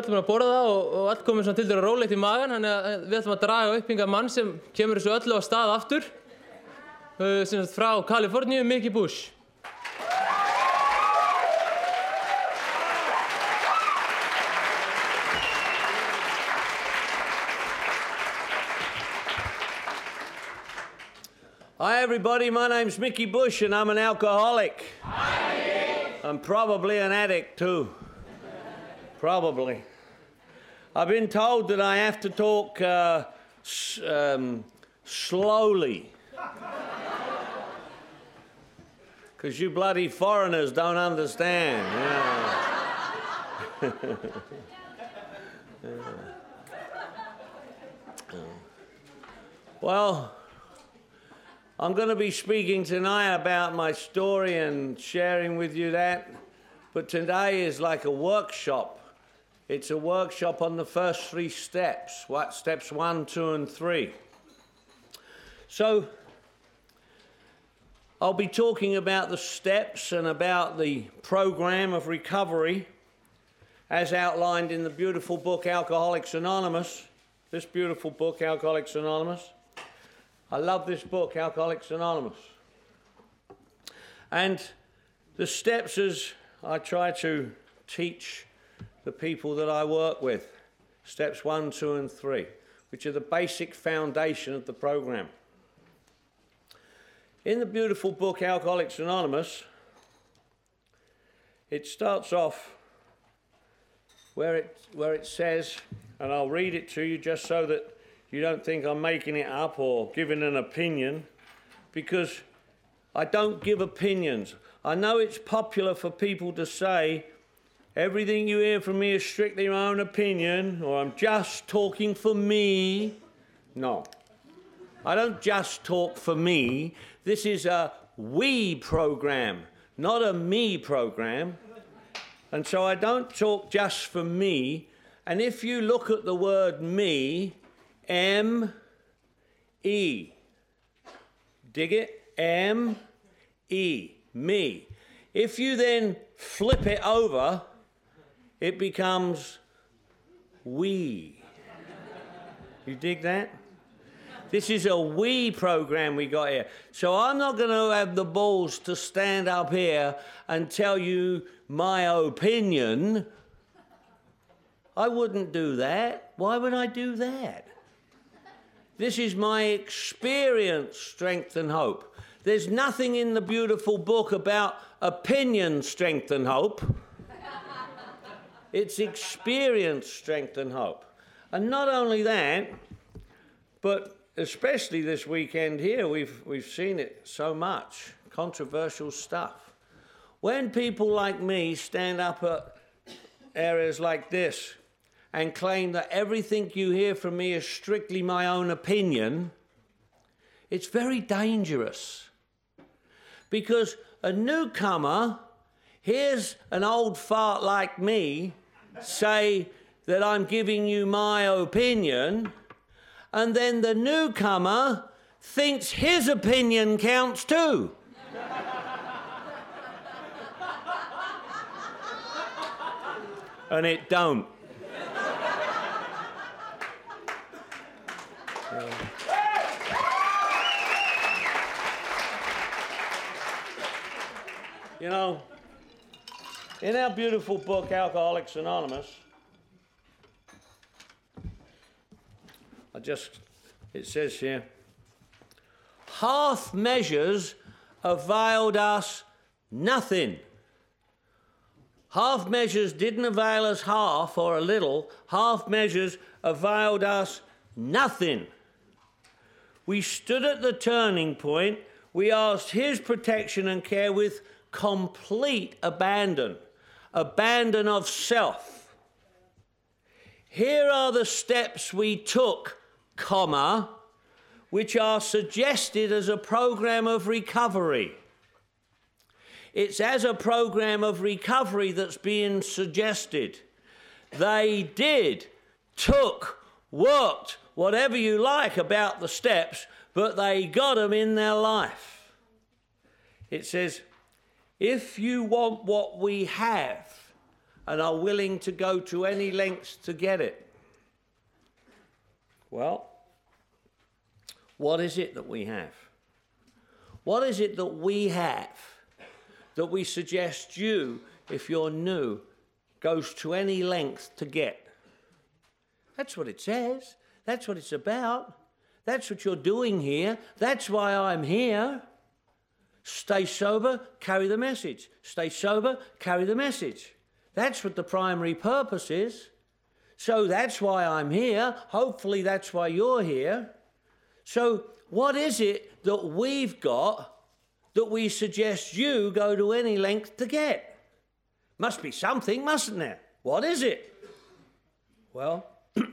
öllum að borða og allt komið svona tildur rólegt í magan, þannig að við ætlum að draga upp hingað mann sem kemur þessu öllu á stað aftur, sem sagt frá Kaliforníu, Mickey Bush. Hi everybody, my name's Mickey Bush and I'm an alcoholic. Hi, Mickey. I'm probably an addict too. Probably. I've been told that I have to talk slowly. Because you bloody foreigners don't understand. Yeah. Well, I'm going to be speaking tonight about my story and sharing with you that, but today is like a workshop. It's a workshop on the first 3 steps, steps 1, 2, and 3. So, I'll be talking about the steps and about the program of recovery as outlined in the beautiful book Alcoholics Anonymous, this beautiful book, Alcoholics Anonymous. I love this book, Alcoholics Anonymous. And the steps as I try to teach the people that I work with, steps 1, 2, and 3, which are the basic foundation of the program. In the beautiful book, Alcoholics Anonymous, it starts off where it says, and I'll read it to you just so that you don't think I'm making it up or giving an opinion, because I don't give opinions. I know it's popular for people to say, everything you hear from me is strictly my own opinion, or I'm just talking for me. No, I don't just talk for me. This is a we program, not a me program. And so I don't talk just for me. And if you look at the word me, M-E. Dig it? M-E. Me. If you then flip it over, it becomes we. You dig that? This is a we program we got here. So I'm not going to have the balls to stand up here and tell you my opinion. I wouldn't do that. Why would I do that? This is my experience, strength, and hope. There's nothing in the beautiful book about opinion, strength, and hope. It's experience, strength, and hope. And not only that, but especially this weekend here, we've seen it so much, controversial stuff. When people like me stand up at areas like this and claim that everything you hear from me is strictly my own opinion, it's very dangerous. Because a newcomer hears an old fart like me say that I'm giving you my opinion, and then the newcomer thinks his opinion counts too. And it don't. You know, in our beautiful book, Alcoholics Anonymous, it says here, half measures availed us nothing. Half measures didn't avail us half or a little. Half measures availed us nothing. We stood at the turning point. We asked his protection and care with complete abandon of self. Here are the steps we took, comma, which are suggested as a program of recovery. It's as a program of recovery that's being suggested. They did, took, worked, whatever you like about the steps, but they got them in their life. It says, if you want what we have, and are willing to go to any lengths to get it. Well, what is it that we have? What is it that we have that we suggest you, if you're new, goes to any length to get? That's what it says. That's what it's about. That's what you're doing here. That's why I'm here. Stay sober, carry the message. Stay sober, carry the message. That's what the primary purpose is. So that's why I'm here. Hopefully that's why you're here. So what is it that we've got that we suggest you go to any length to get? Must be something, mustn't there? What is it? Well,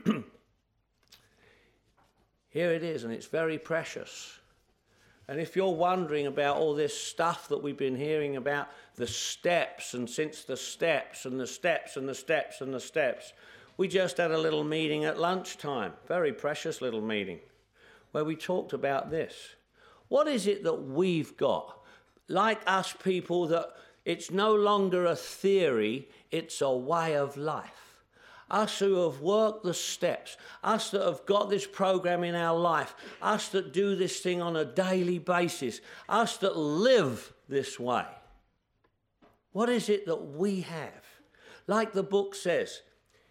here it is, and it's very precious. And if you're wondering about all this stuff that we've been hearing about, the steps, and since the steps, and the steps, and the steps, and the steps, we just had a little meeting at lunchtime, very precious little meeting, where we talked about this. What is it that we've got? Like us people, that it's no longer a theory, it's a way of life. Us who have worked the steps, us that have got this program in our life, us that do this thing on a daily basis, us that live this way. What is it that we have? Like the book says,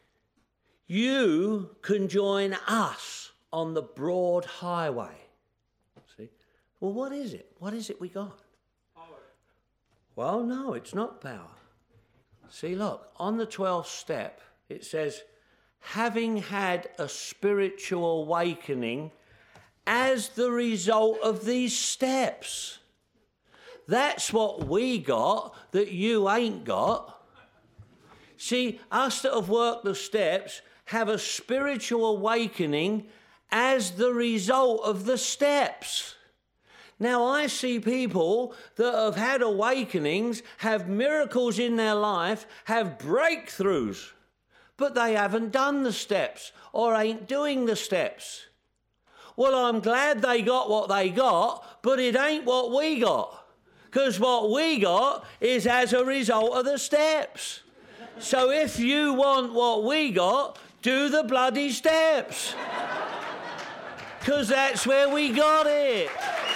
you can join us on the broad highway. See? Well, what is it? What is it we got? Power. Well, no, it's not power. See, look, on the 12th step, it says, having had a spiritual awakening as the result of these steps. That's what we got that you ain't got. See, us that have worked the steps have a spiritual awakening as the result of the steps. Now, I see people that have had awakenings, have miracles in their life, have breakthroughs, but they haven't done the steps or ain't doing the steps. Well, I'm glad they got what they got, but it ain't what we got. Because what we got is as a result of the steps. So if you want what we got, do the bloody steps. Because that's where we got it.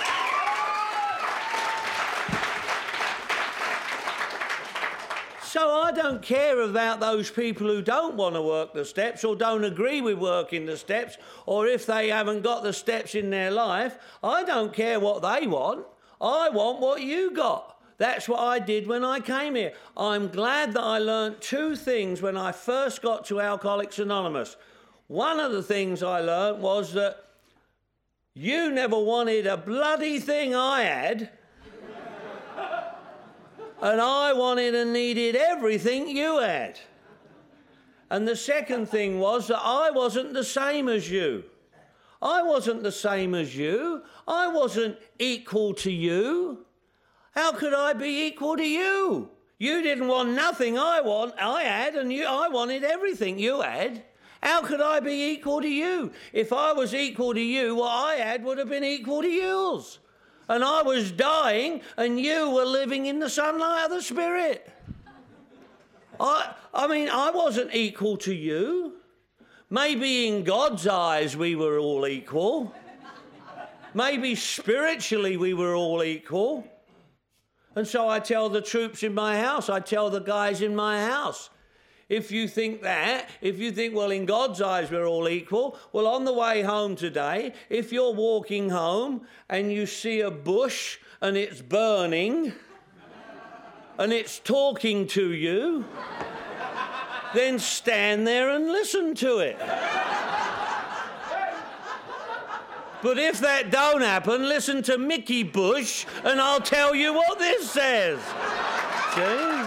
So I don't care about those people who don't want to work the steps or don't agree with working the steps, or if they haven't got the steps in their life. I don't care what they want. I want what you got. That's what I did when I came here. I'm glad that I learned two things when I first got to Alcoholics Anonymous. One of the things I learned was that you never wanted a bloody thing I had, and I wanted and needed everything you had. And the second thing was that I wasn't the same as you. I wasn't the same as you. I wasn't equal to you. How could I be equal to you? You didn't want nothing I had, and I wanted everything you had. How could I be equal to you? If I was equal to you, what I had would have been equal to yours. And I was dying, and you were living in the sunlight of the Spirit. I mean, I wasn't equal to you. Maybe in God's eyes we were all equal. Maybe spiritually we were all equal. And so I tell the troops in my house, I tell the guys in my house, if you think, well, in God's eyes we're all equal, well, on the way home today, if you're walking home and you see a bush and it's burning and it's talking to you, then stand there and listen to it. But if that don't happen, listen to Mickey Bush and I'll tell you what this says. See?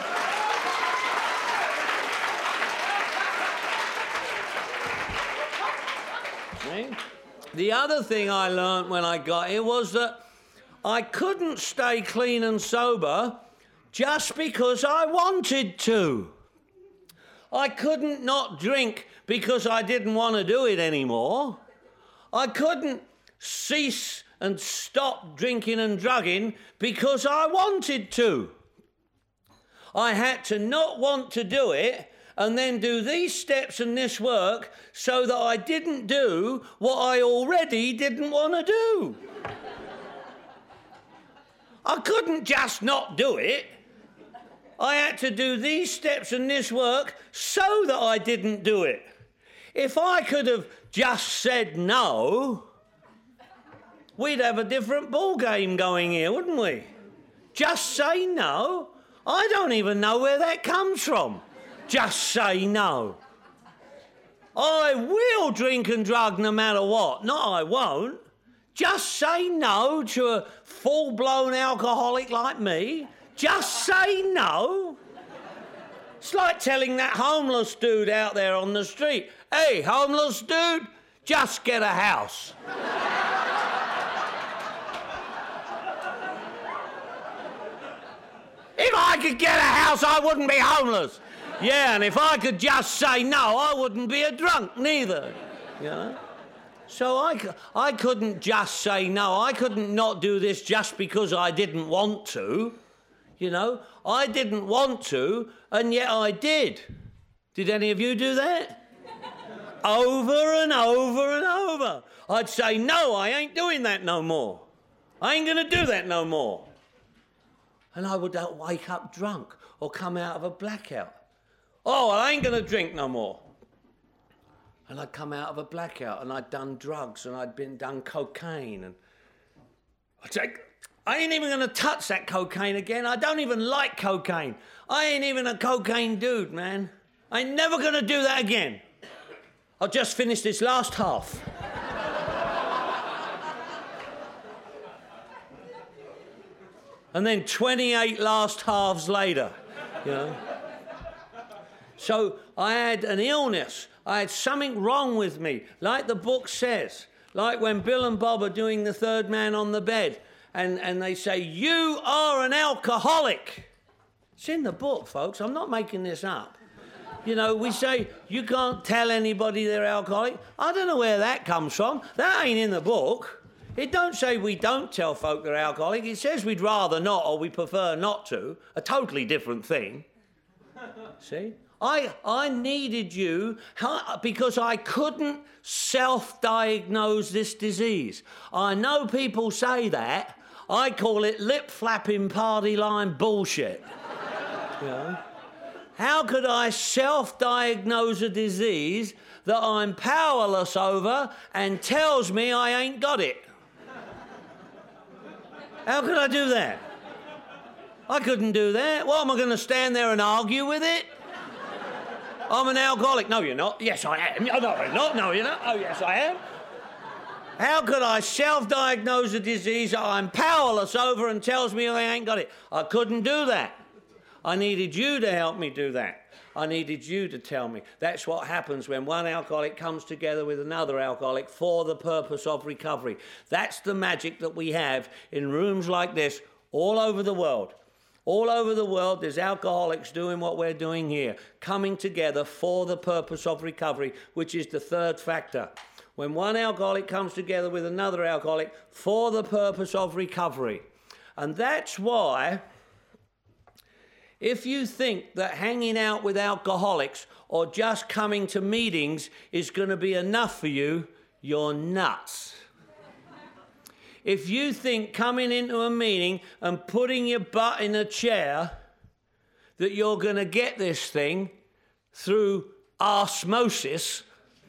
The other thing I learned when I got here was that I couldn't stay clean and sober just because I wanted to. I couldn't not drink because I didn't want to do it anymore. I couldn't cease and stop drinking and drugging because I wanted to. I had to not want to do it and then do these steps and this work so that I didn't do what I already didn't want to do. I couldn't just not do it. I had to do these steps and this work so that I didn't do it. If I could have just said no, we'd have a different ball game going here, wouldn't we? Just say no? I don't even know where that comes from. Just say no. I will drink and drug no matter what. No, I won't. Just say no to a full-blown alcoholic like me. Just say no. It's like telling that homeless dude out there on the street, hey, homeless dude, just get a house. If I could get a house, I wouldn't be homeless. Yeah, and if I could just say no, I wouldn't be a drunk neither. You know? So I couldn't just say no. I couldn't not do this just because I didn't want to. You know, I didn't want to, and yet I did. Did any of you do that? Over and over and over. I'd say, no, I ain't doing that no more. I ain't going to do that no more. And I would wake up drunk or come out of a blackout. Oh, I ain't going to drink no more. And I'd come out of a blackout and I'd done drugs and I'd done cocaine. And I'd say, I ain't even going to touch that cocaine again. I don't even like cocaine. I ain't even a cocaine dude, man. I ain't never going to do that again. I'll just finish this last half. And then 28 last halves later, you know. So I had an illness. I had something wrong with me, like the book says. Like when Bill and Bob are doing The Third Man on the Bed, and they say, you are an alcoholic. It's in the book, folks. I'm not making this up. You know, we say, you can't tell anybody they're alcoholic. I don't know where that comes from. That ain't in the book. It don't say we don't tell folk they're alcoholic. It says we'd rather not or we prefer not to. A totally different thing. See? I needed you because I couldn't self-diagnose this disease. I know people say that. I call it lip-flapping party line bullshit. You know? How could I self-diagnose a disease that I'm powerless over and tells me I ain't got it? How could I do that? I couldn't do that. What, am I going to stand there and argue with it? I'm an alcoholic. No, you're not. Yes, I am. Oh, no, you're not. No, you're not. Oh, yes, I am. How could I self-diagnose a disease that I'm powerless over and tells me I ain't got it? I couldn't do that. I needed you to help me do that. I needed you to tell me. That's what happens when one alcoholic comes together with another alcoholic for the purpose of recovery. That's the magic that we have in rooms like this all over the world. All over the world, there's alcoholics doing what we're doing here, coming together for the purpose of recovery, which is the third factor. When one alcoholic comes together with another alcoholic for the purpose of recovery. And that's why, if you think that hanging out with alcoholics or just coming to meetings is going to be enough for you, you're nuts. If you think coming into a meeting and putting your butt in a chair that you're going to get this thing through osmosis,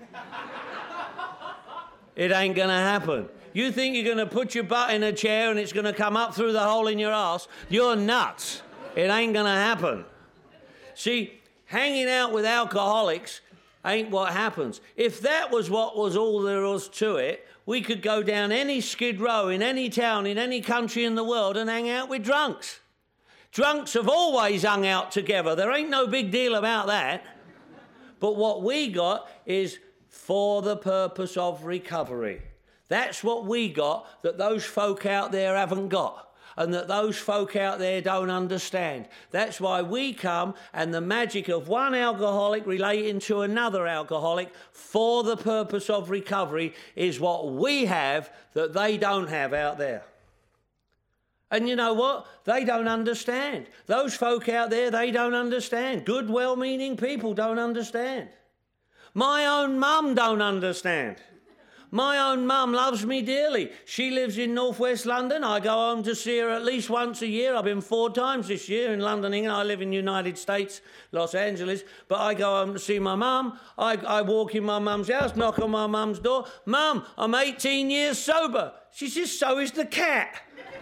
it ain't going to happen. You think you're going to put your butt in a chair and it's going to come up through the hole in your arse, you're nuts. It ain't going to happen. See, hanging out with alcoholics ain't what happens. If that was what was all there was to it, we could go down any skid row in any town, in any country in the world and hang out with drunks. Drunks have always hung out together. There ain't no big deal about that. But what we got is for the purpose of recovery. That's what we got that those folk out there haven't got. And that those folk out there don't understand. That's why we come, and the magic of one alcoholic relating to another alcoholic for the purpose of recovery is what we have that they don't have out there. And you know what? They don't understand. Those folk out there, they don't understand. Good, well-meaning people don't understand. My own mum don't understand. My own mum loves me dearly. She lives in northwest London. I go home to see her at least once a year. I've been 4 times this year in London, England. I live in the United States, Los Angeles. But I go home to see my mum. I walk in my mum's house, knock on my mum's door. Mum, I'm 18 years sober. She says, so is the cat.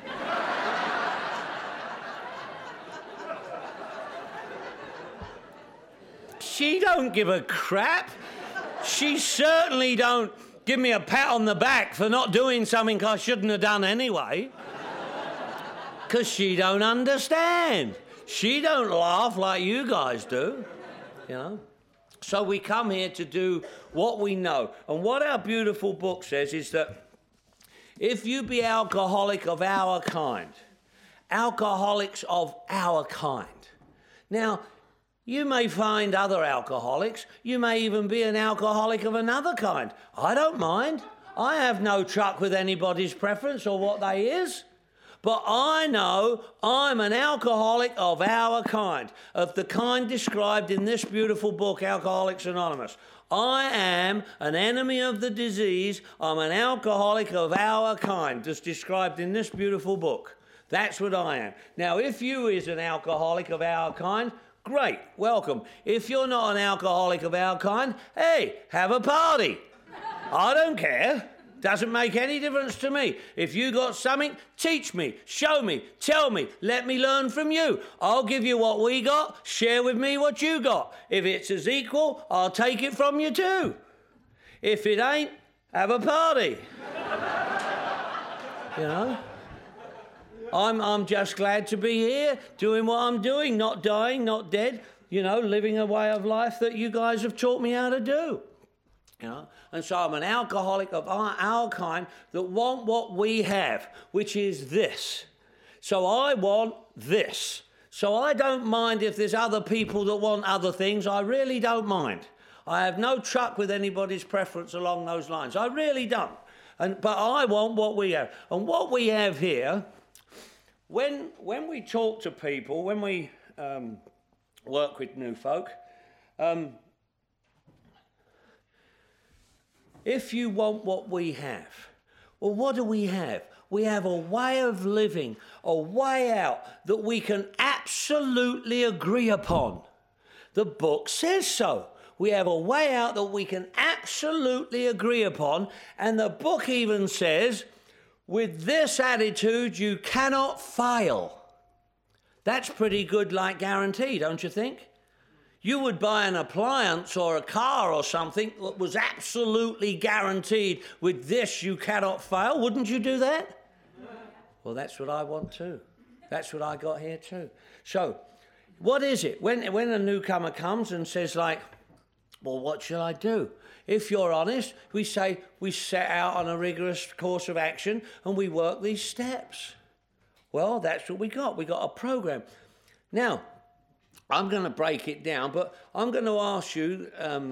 She don't give a crap. She certainly don't give me a pat on the back for not doing something I shouldn't have done anyway. Because she don't understand. She don't laugh like you guys do, you know. So we come here to do what we know. And what our beautiful book says is that if you be alcoholic of our kind, alcoholics of our kind. Now, you may find other alcoholics. You may even be an alcoholic of another kind. I don't mind. I have no truck with anybody's preference or what they is. But I know I'm an alcoholic of our kind, of the kind described in this beautiful book, Alcoholics Anonymous. I am an enemy of the disease. I'm an alcoholic of our kind, as described in this beautiful book. That's what I am. Now, if you is an alcoholic of our kind, great, welcome. If you're not an alcoholic of our kind, hey, have a party. I don't care. Doesn't make any difference to me. If you got something, teach me, show me, tell me, let me learn from you. I'll give you what we got, share with me what you got. If it's as equal, I'll take it from you too. If it ain't, have a party. You know? I'm just glad to be here, doing what I'm doing, not dying, not dead, you know, living a way of life that you guys have taught me how to do. You know? And so I'm an alcoholic of our kind that want what we have, which is this. So I want this. So I don't mind if there's other people that want other things. I really don't mind. I have no truck with anybody's preference along those lines. I really don't. But I want what we have. And what we have here, when we talk to people, when we work with new folk, if you want what we have, well, what do we have? We have a way of living, a way out that we can absolutely agree upon. The book says so. We have a way out that we can absolutely agree upon, and the book even says, with this attitude, you cannot fail. That's pretty good, like guarantee, don't you think? You would buy an appliance or a car or something that was absolutely guaranteed, with this you cannot fail. Wouldn't you do that? Well, that's what I want too. That's what I got here too. So, what is it? When a newcomer comes and says like, well, what shall I do? If you're honest, we say we set out on a rigorous course of action and we work these steps. Well, that's what we got. We got a program. Now, I'm going to break it down, but I'm going to ask you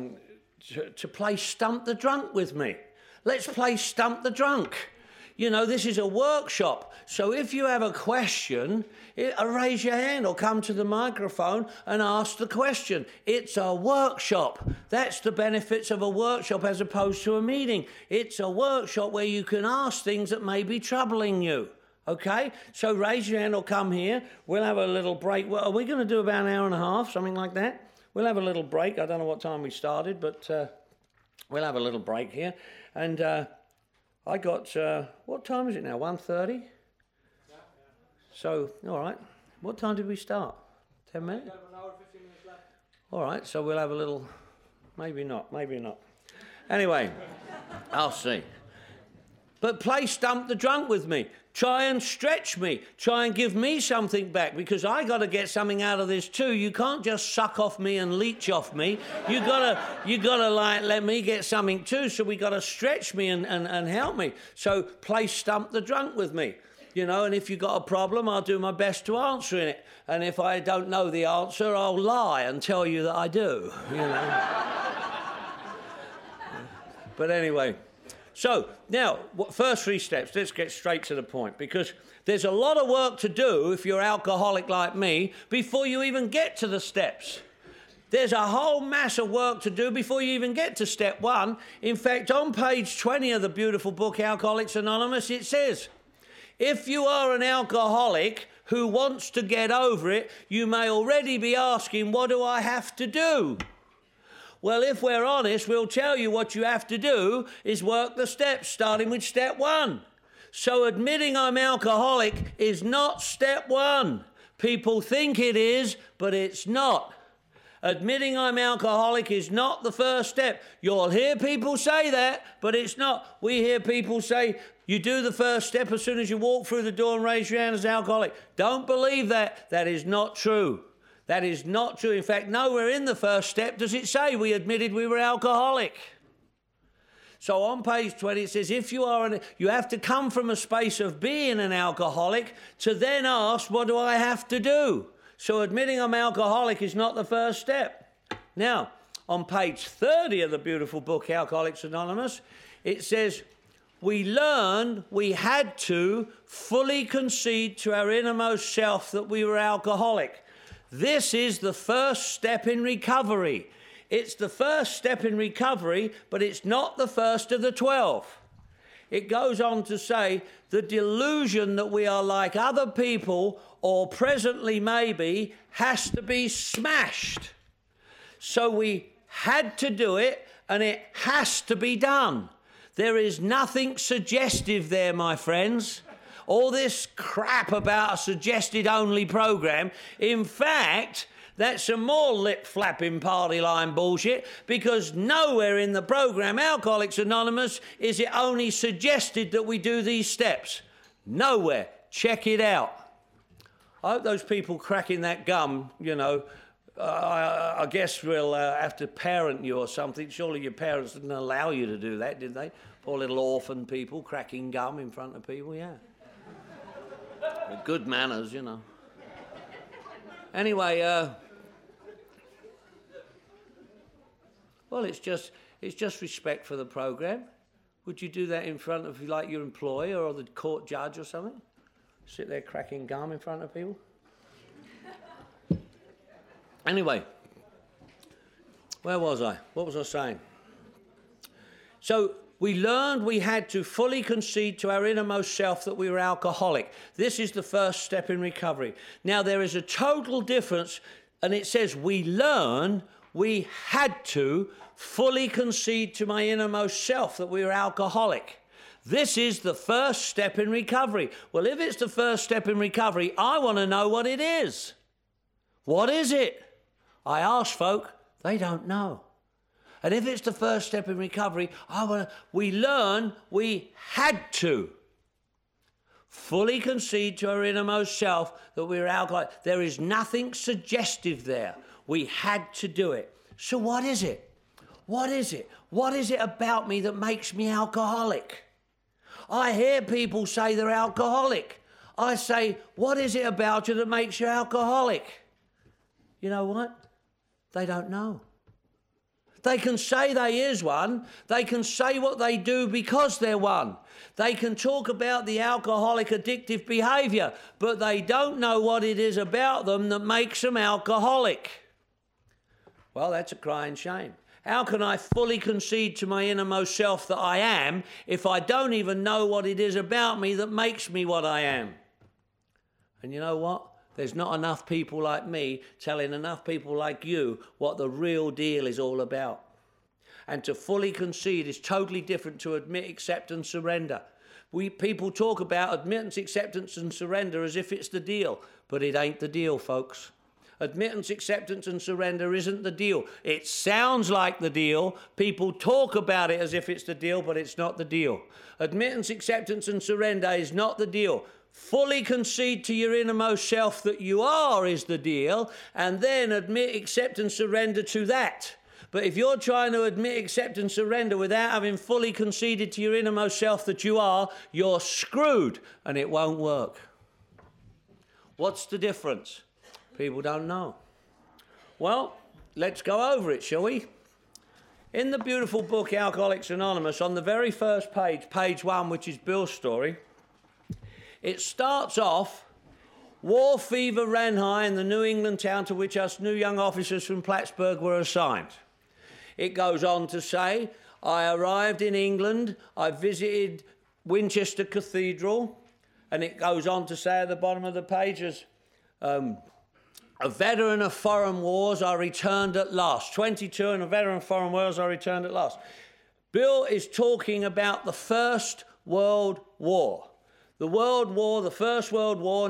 to play Stump the Drunk with me. Let's play Stump the Drunk. You know, this is a workshop, so if you have a question, raise your hand or come to the microphone and ask the question. It's a workshop. That's the benefits of a workshop as opposed to a meeting. It's a workshop where you can ask things that may be troubling you. Okay? So raise your hand or come here. We'll have a little break. Well, are we going to do about an hour and a half, something like that? We'll have a little break. I don't know what time we started, but we'll have a little break here. And I got, what time is it now, 1:30? Yeah. So, all right. What time did we start? 10 minutes? An hour, 15 minutes left. All right, so we'll have a little, maybe not. Anyway, I'll see. But play Stump the Drunk with me. Try and stretch me. Try and give me something back, because I got to get something out of this too. You can't just suck off me and leech off me. You gotta like let me get something too. So we got to stretch me and help me. So play Stump the Drunk with me. You know, and if you got a problem, I'll do my best to answer it. And if I don't know the answer, I'll lie and tell you that I do. You know. But anyway. So, now, first 3 steps, let's get straight to the point, because there's a lot of work to do if you're alcoholic like me before you even get to the steps. There's a whole mass of work to do before you even get to step 1. In fact, on page 20 of the beautiful book, Alcoholics Anonymous, it says, if you are an alcoholic who wants to get over it, you may already be asking, what do I have to do? Well, if we're honest, we'll tell you what you have to do is work the steps, starting with step 1. So admitting I'm alcoholic is not step 1. People think it is, but it's not. Admitting I'm alcoholic is not the first step. You'll hear people say that, but it's not. We hear people say, you do the first step as soon as you walk through the door and raise your hand as alcoholic. Don't believe that. That is not true. That is not true. In fact, nowhere in the first step does it say we admitted we were alcoholic. So on page 20 it says, if you are you have to come from a space of being an alcoholic to then ask, what do I have to do? So admitting I'm alcoholic is not the first step. Now, on page 30 of the beautiful book, Alcoholics Anonymous, it says, we learned we had to fully concede to our innermost self that we were alcoholic. This is the first step in recovery. It's the first step in recovery, but it's not the first of the 12. It goes on to say, the delusion that we are like other people, or presently maybe, has to be smashed. So we had to do it, and it has to be done. There is nothing suggestive there, my friends. All this crap about a suggested-only program, in fact, that's some more lip-flapping party line bullshit, because nowhere in the program Alcoholics Anonymous is it only suggested that we do these steps. Nowhere. Check it out. I hope those people cracking that gum, you know, I guess we'll have to parent you or something. Surely your parents didn't allow you to do that, did they? Poor little orphan people cracking gum in front of people, yeah. With good manners, you know. Anyway, well, it's just respect for the program. Would you do that in front of, like, your employer or the court judge or something? Sit there cracking gum in front of people? Anyway, where was I? What was I saying? So we learned we had to fully concede to our innermost self that we were alcoholic. This is the first step in recovery. Now, there is a total difference, and it says we learned we had to fully concede to my innermost self that we were alcoholic. This is the first step in recovery. Well, if it's the first step in recovery, I want to know what it is. What is it? I ask folk, they don't know. And if it's the first step in recovery, we learn we had to fully concede to our innermost self that we were alcoholic. There is nothing suggestive there. We had to do it. So what is it? What is it? What is it about me that makes me alcoholic? I hear people say they're alcoholic. I say, what is it about you that makes you alcoholic? You know what? They don't know. They can say they is one. They can say what they do because they're one. They can talk about the alcoholic addictive behaviour, but they don't know what it is about them that makes them alcoholic. Well, that's a crying shame. How can I fully concede to my innermost self that I am if I don't even know what it is about me that makes me what I am? And you know what? There's not enough people like me telling enough people like you what the real deal is all about. And to fully concede is totally different to admit, accept and surrender. People talk about admittance, acceptance and surrender as if it's the deal, but it ain't the deal, folks. Admittance, acceptance and surrender isn't the deal. It sounds like the deal. People talk about it as if it's the deal, but it's not the deal. Admittance, acceptance and surrender is not the deal. Fully concede to your innermost self that you are is the deal, and then admit, accept and surrender to that. But if you're trying to admit, accept and surrender without having fully conceded to your innermost self that you are, you're screwed and it won't work. What's the difference? People don't know. Well, let's go over it, shall we? In the beautiful book Alcoholics Anonymous, on the very first page, page 1, which is Bill's story, it starts off, war fever ran high in the New England town to which us new young officers from Plattsburgh were assigned. It goes on to say, I arrived in England, I visited Winchester Cathedral, and it goes on to say at the bottom of the page, as a veteran of foreign wars, I returned at last. 22 and a veteran of foreign wars, I returned at last. Bill is talking about the First World War. The World War, the First World War,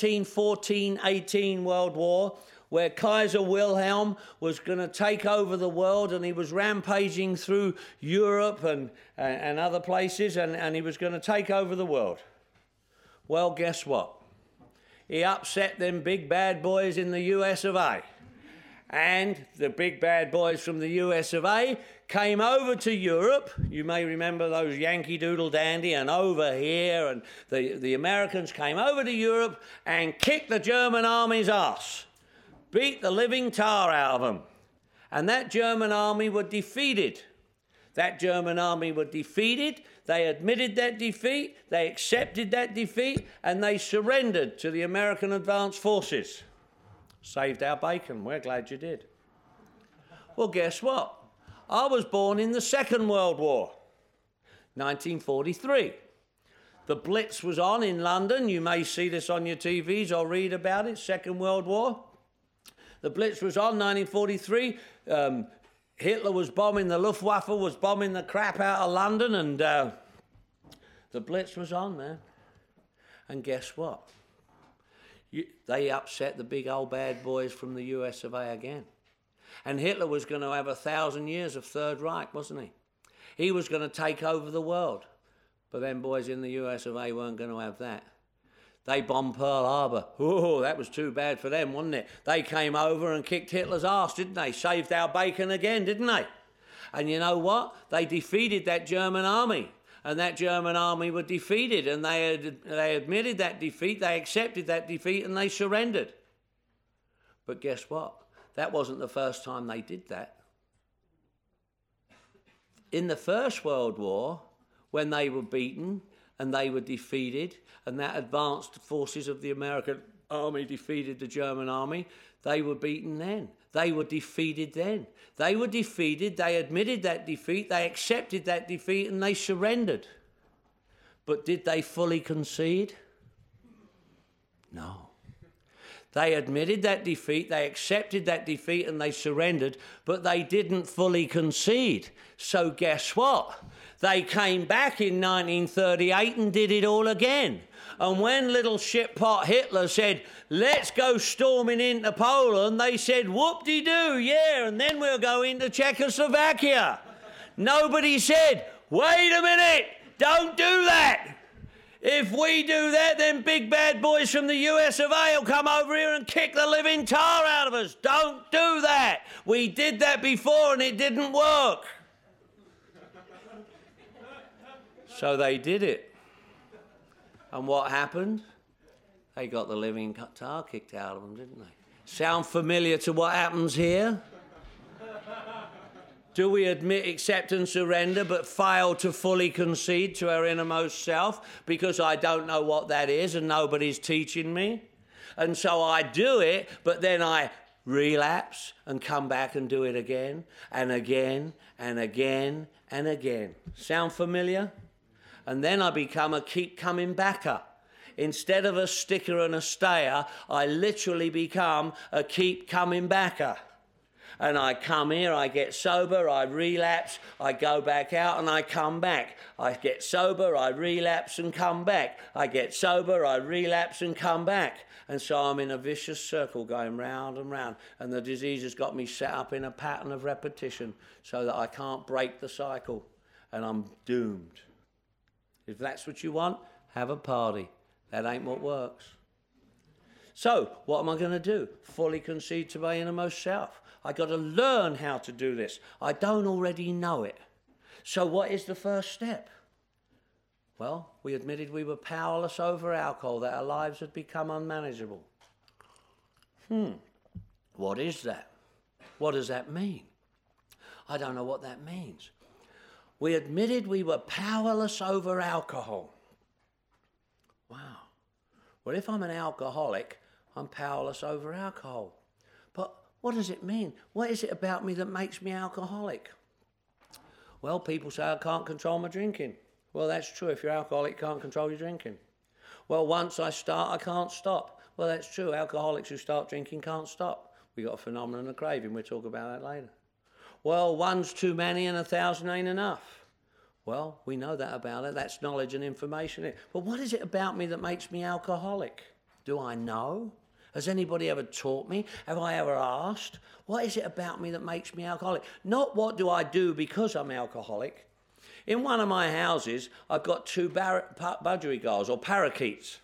1914-18 World War, where Kaiser Wilhelm was going to take over the world, and he was rampaging through Europe and other places, and he was going to take over the world. Well, guess what? He upset them big bad boys in the US of A. And the big bad boys from the US of A came over to Europe. You may remember those Yankee Doodle Dandy and over here. And the Americans came over to Europe and kicked the German army's ass. Beat the living tar out of them. And that German army were defeated. That German army were defeated. They admitted that defeat, they accepted that defeat, and they surrendered to the American advance forces. Saved our bacon. We're glad you did. Well, guess what? I was born in the Second World War, 1943. The Blitz was on in London. You may see this on your TVs or read about it, Second World War. The Blitz was on, 1943. Hitler was bombing, the Luftwaffe was bombing the crap out of London, and the Blitz was on, man. And guess what? They upset the big old bad boys from the US of A again. And Hitler was going to have 1,000 years of Third Reich, wasn't he? He was going to take over the world. But them boys in the US of A weren't going to have that. They bombed Pearl Harbor. Oh, that was too bad for them, wasn't it? They came over and kicked Hitler's ass, didn't they? Saved our bacon again, didn't they? And you know what? They defeated that German army. And that German army were defeated. And they admitted that defeat, they accepted that defeat, and they surrendered. But guess what? That wasn't the first time they did that. In the First World War, when they were beaten and they were defeated, and that advanced forces of the American army defeated the German army, they were beaten then. They were defeated then. They were defeated, they admitted that defeat, they accepted that defeat, and they surrendered. But did they fully concede? No. They admitted that defeat, they accepted that defeat, and they surrendered, but they didn't fully concede. So guess what? They came back in 1938 and did it all again. And when little shitpot Hitler said, let's go storming into Poland, they said, whoop-de-doo, yeah, and then we'll go into Czechoslovakia. Nobody said, wait a minute, don't do that. If we do that, then big bad boys from the US of A will come over here and kick the living tar out of us. Don't do that. We did that before and it didn't work. So they did it. And what happened? They got the living tar kicked out of them, didn't they? Sound familiar to what happens here? Do we admit, accept and surrender but fail to fully concede to our innermost self because I don't know what that is and nobody's teaching me? And so I do it, but then I relapse and come back and do it again and again and again and again. Sound familiar? And then I become a keep coming backer. Instead of a sticker and a stayer, I literally become a keep coming backer. And I come here, I get sober, I relapse, I go back out and I come back. I get sober, I relapse and come back. I get sober, I relapse and come back. And so I'm in a vicious circle going round and round. And the disease has got me set up in a pattern of repetition so that I can't break the cycle. And I'm doomed. If that's what you want, have a party. That ain't what works. So, what am I going to do? Fully concede to my innermost self. I got to learn how to do this. I don't already know it. So what is the first step? Well, we admitted we were powerless over alcohol, that our lives had become unmanageable. What is that? What does that mean? I don't know what that means. We admitted we were powerless over alcohol. Wow. Well, if I'm an alcoholic, I'm powerless over alcohol. But what does it mean? What is it about me that makes me alcoholic? Well, people say I can't control my drinking. Well, that's true. If you're alcoholic, you can't control your drinking. Well, once I start, I can't stop. Well, that's true. Alcoholics who start drinking can't stop. We've got a phenomenon of craving. We'll talk about that later. Well, one's too many and 1,000 ain't enough. Well, we know that about it. That's knowledge and information. But what is it about me that makes me alcoholic? Do I know? Has anybody ever taught me? Have I ever asked? What is it about me that makes me alcoholic? Not what do I do because I'm alcoholic. In one of my houses, I've got two budgerigars, or parakeets.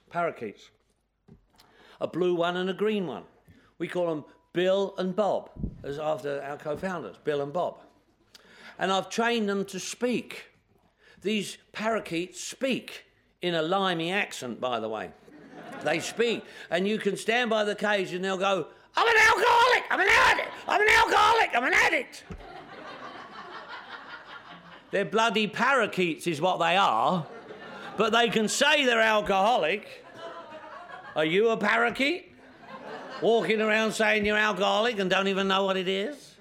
A blue one and a green one. We call them Bill and Bob, as after our co-founders, Bill and Bob. And I've trained them to speak. These parakeets speak in a limey accent, by the way. They speak, and you can stand by the cage and they'll go, I'm an alcoholic, I'm an addict, I'm an alcoholic, I'm an addict. They're bloody parakeets is what they are, but they can say they're alcoholic. Are you a parakeet? Walking around saying you're alcoholic and don't even know what it is?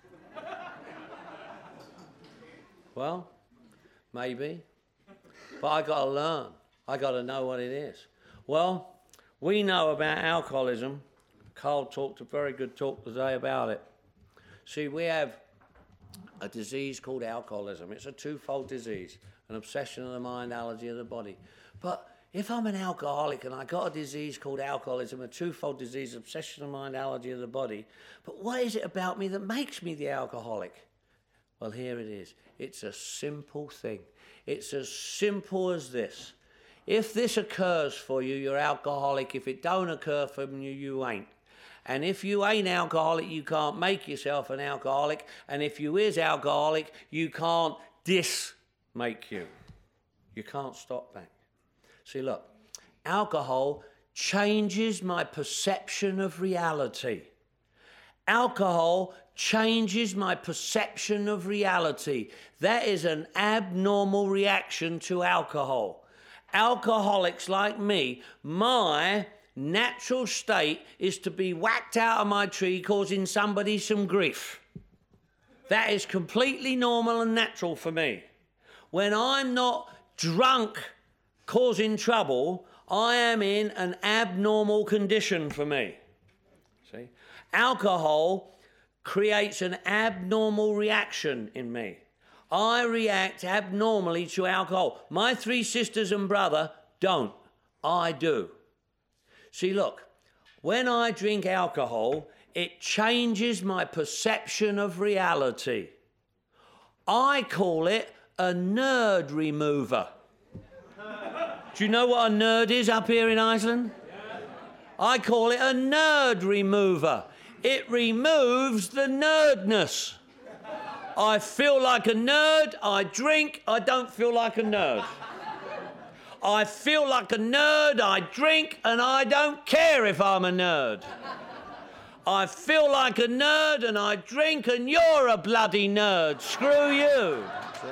Well, maybe. But I got to learn. I got to know what it is. Well, we know about alcoholism. Carl talked a very good talk today about it. See, we have a disease called alcoholism. It's a twofold disease, an obsession of the mind, allergy of the body. But if I'm an alcoholic and I got a disease called alcoholism, a twofold disease, obsession of the mind, allergy of the body, but what is it about me that makes me the alcoholic? Well, here it is. It's a simple thing. It's as simple as this. If this occurs for you, you're alcoholic. If it don't occur for you, you ain't. And if you ain't alcoholic, you can't make yourself an alcoholic. And if you is alcoholic, you can't make you. You can't stop that. See, look, alcohol changes my perception of reality. Alcohol changes my perception of reality. That is an abnormal reaction to alcohol. Alcoholics like me, my natural state is to be whacked out of my tree causing somebody some grief. That is completely normal and natural for me. When I'm not drunk causing trouble, I am in an abnormal condition for me. See? Alcohol creates an abnormal reaction in me. I react abnormally to alcohol. My 3 sisters and brother don't. I do. See, look, when I drink alcohol, it changes my perception of reality. I call it a nerd remover. Do you know what a nerd is up here in Iceland? I call it a nerd remover. It removes the nerdness. I feel like a nerd, I drink, I don't feel like a nerd. I feel like a nerd, I drink, and I don't care if I'm a nerd. I feel like a nerd and I drink and you're a bloody nerd. Screw you.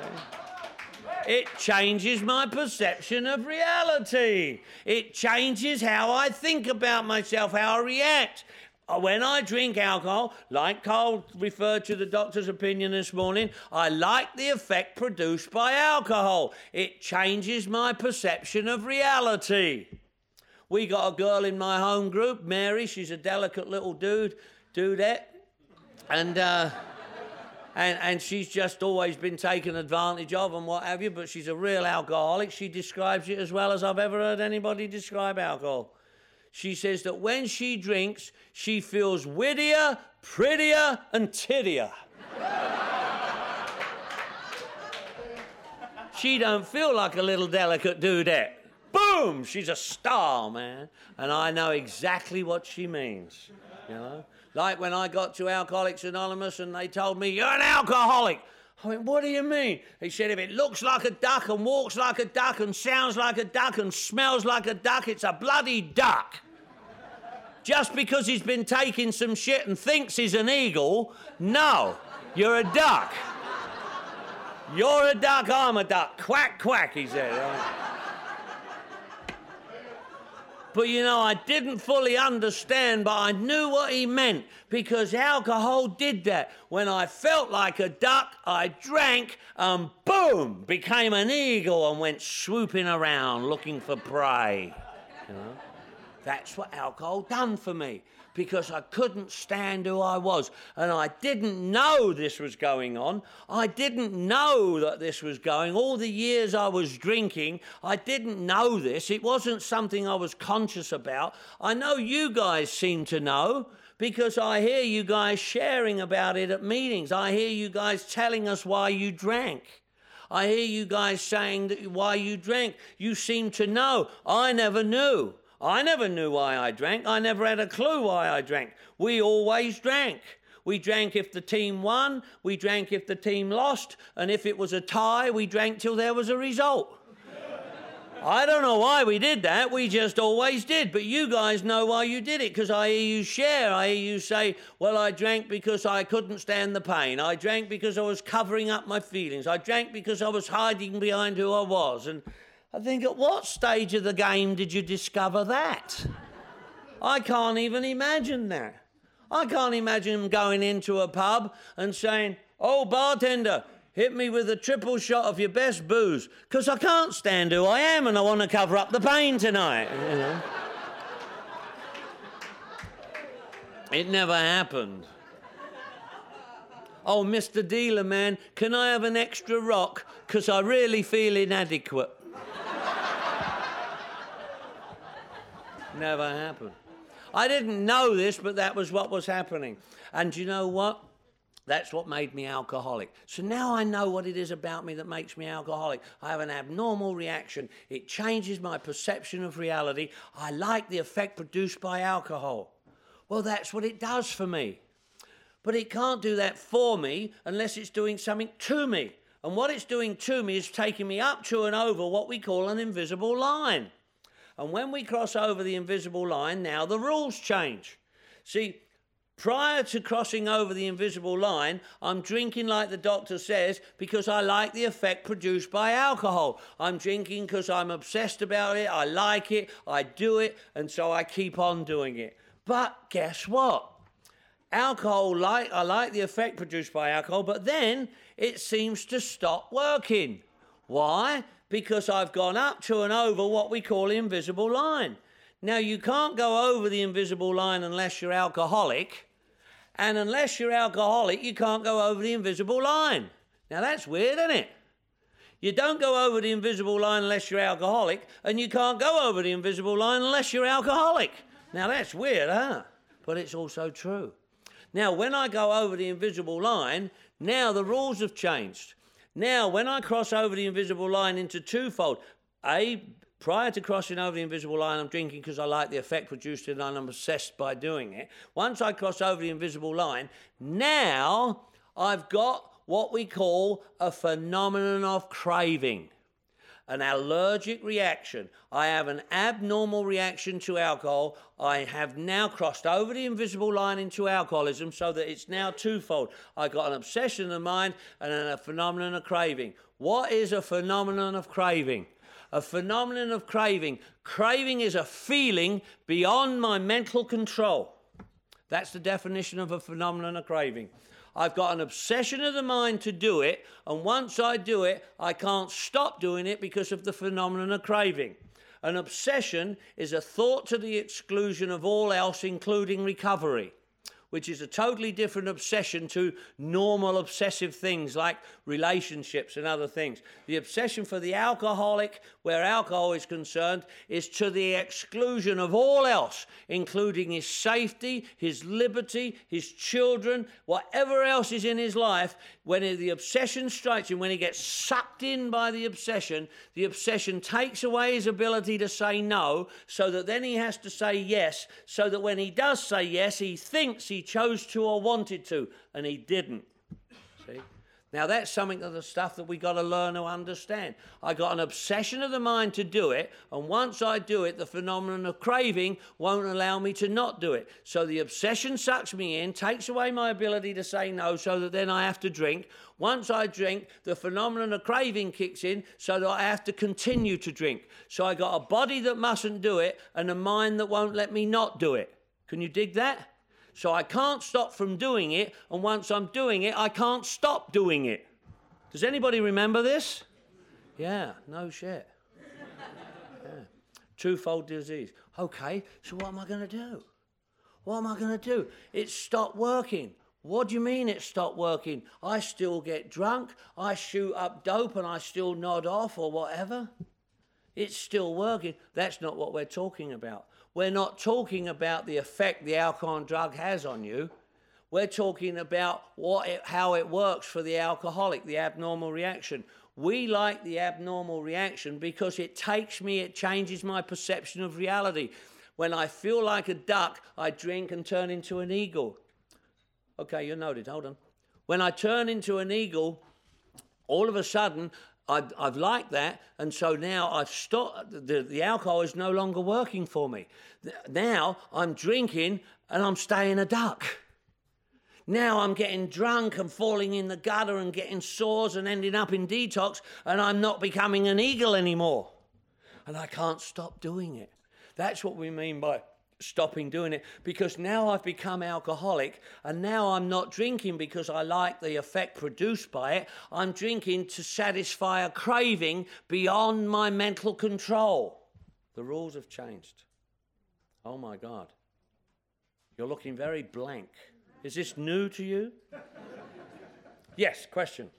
It changes my perception of reality. It changes how I think about myself, how I react. When I drink alcohol, like Carl referred to the doctor's opinion this morning, I like the effect produced by alcohol. It changes my perception of reality. We got a girl in my home group, Mary. She's a delicate little dudette. And she's just always been taken advantage of and what have you, but she's a real alcoholic. She describes it as well as I've ever heard anybody describe alcohol. She says that when she drinks, she feels wittier, prettier, and tittier. She don't feel like a little delicate dudette. Boom! She's a star, man. And I know exactly what she means, you know? Like when I got to Alcoholics Anonymous and they told me, you're an alcoholic. I went, what do you mean? He said, if it looks like a duck and walks like a duck and sounds like a duck and smells like a duck, it's a bloody duck. Just because he's been taking some shit and thinks he's an eagle, no, you're a duck. You're a duck, I'm a duck. Quack, quack, he said. But, you know, I didn't fully understand, but I knew what he meant, because alcohol did that. When I felt like a duck, I drank and boom, became an eagle and went swooping around looking for prey. You know? That's what alcohol done for me, because I couldn't stand who I was. And I didn't know this was going on. I didn't know that this was going. All the years I was drinking, I didn't know this. It wasn't something I was conscious about. I know you guys seem to know, because I hear you guys sharing about it at meetings. I hear you guys telling us why you drank. I hear you guys saying that why you drank. You seem to know. I never knew. I never knew why I drank. I never had a clue why I drank. We always drank. We drank if the team won. We drank if the team lost. And if it was a tie, we drank till there was a result. I don't know why we did that. We just always did. But you guys know why you did it, because I hear you share. I hear you say, well, I drank because I couldn't stand the pain. I drank because I was covering up my feelings. I drank because I was hiding behind who I was. And I think, at what stage of the game did you discover that? I can't even imagine that. I can't imagine going into a pub and saying, oh, bartender, hit me with a triple shot of your best booze, because I can't stand who I am and I want to cover up the pain tonight. You know? It never happened. Oh, Mr. Dealer, man, can I have an extra rock, because I really feel inadequate. Never happened. I didn't know this, but that was what was happening. And you know what? That's what made me alcoholic. So now I know what it is about me that makes me alcoholic. I have an abnormal reaction. It changes my perception of reality. I like the effect produced by alcohol. Well, that's what it does for me. But it can't do that for me unless it's doing something to me. And what it's doing to me is taking me up to and over what we call an invisible line. And when we cross over the invisible line, now the rules change. See, prior to crossing over the invisible line, I'm drinking like the doctor says because I like the effect produced by alcohol. I'm drinking because I'm obsessed about it, I like it, I do it, and so I keep on doing it. But guess what? Alcohol, I like the effect produced by alcohol, but then it seems to stop working. Why? Because I've gone up to and over what we call the invisible line. Now, you can't go over the invisible line unless you're alcoholic, and unless you're alcoholic, you can't go over the invisible line. Now, that's weird, isn't it? You don't go over the invisible line unless you're alcoholic, and you can't go over the invisible line unless you're alcoholic. Now, that's weird, huh? But it's also true. Now, when I go over the invisible line, now the rules have changed. Now, when I cross over the invisible line into twofold, prior to crossing over the invisible line, I'm drinking because I like the effect produced and I'm obsessed by doing it. Once I cross over the invisible line, now I've got what we call a phenomenon of craving, an allergic reaction. I have an abnormal reaction to alcohol. I have now crossed over the invisible line into alcoholism, so that it's now twofold. I've got an obsession of the mind and a phenomenon of craving. What is a phenomenon of craving? A phenomenon of craving. Craving is a feeling beyond my mental control. That's the definition of a phenomenon of craving. I've got an obsession of the mind to do it, and once I do it, I can't stop doing it because of the phenomenon of craving. An obsession is a thought to the exclusion of all else, including recovery, which is a totally different obsession to normal obsessive things like relationships and other things. The obsession for the alcoholic, where alcohol is concerned, is to the exclusion of all else, including his safety, his liberty, his children, whatever else is in his life. When the obsession strikes him, when he gets sucked in by the obsession takes away his ability to say no, so that then he has to say yes, so that when he does say yes, he thinks he chose to or wanted to, and he didn't. See? Now, that's something of the stuff that we got to learn to understand. I got an obsession of the mind to do it, and once I do it, the phenomenon of craving won't allow me to not do it. So the obsession sucks me in, takes away my ability to say no, so that then I have to drink. Once I drink, the phenomenon of craving kicks in, so that I have to continue to drink. So I got a body that mustn't do it, and a mind that won't let me not do it. Can you dig that? So I can't stop from doing it, and once I'm doing it, I can't stop doing it. Does anybody remember this? Yeah, no shit. Yeah. Twofold disease. Okay, so what am I going to do? What am I going to do? It stopped working. What do you mean it stopped working? I still get drunk, I shoot up dope, and I still nod off or whatever. It's still working. That's not what we're talking about. We're not talking about the effect the alcohol and drug has on you. We're talking about how it works for the alcoholic, the abnormal reaction. We like the abnormal reaction because it changes my perception of reality. When I feel like a duck, I drink and turn into an eagle. Okay, you're noted, hold on. When I turn into an eagle, all of a sudden, I've liked that, and so now I've stopped. The alcohol is no longer working for me. Now I'm drinking and I'm staying a duck. Now I'm getting drunk and falling in the gutter and getting sores and ending up in detox, and I'm not becoming an eagle anymore. And I can't stop doing it. That's what we mean by stopping doing it, because now I've become alcoholic, and now I'm not drinking because I like the effect produced by it. I'm drinking to satisfy a craving beyond my mental control. The rules have changed. Oh my God. You're looking very blank. Is this new to you? Yes, question.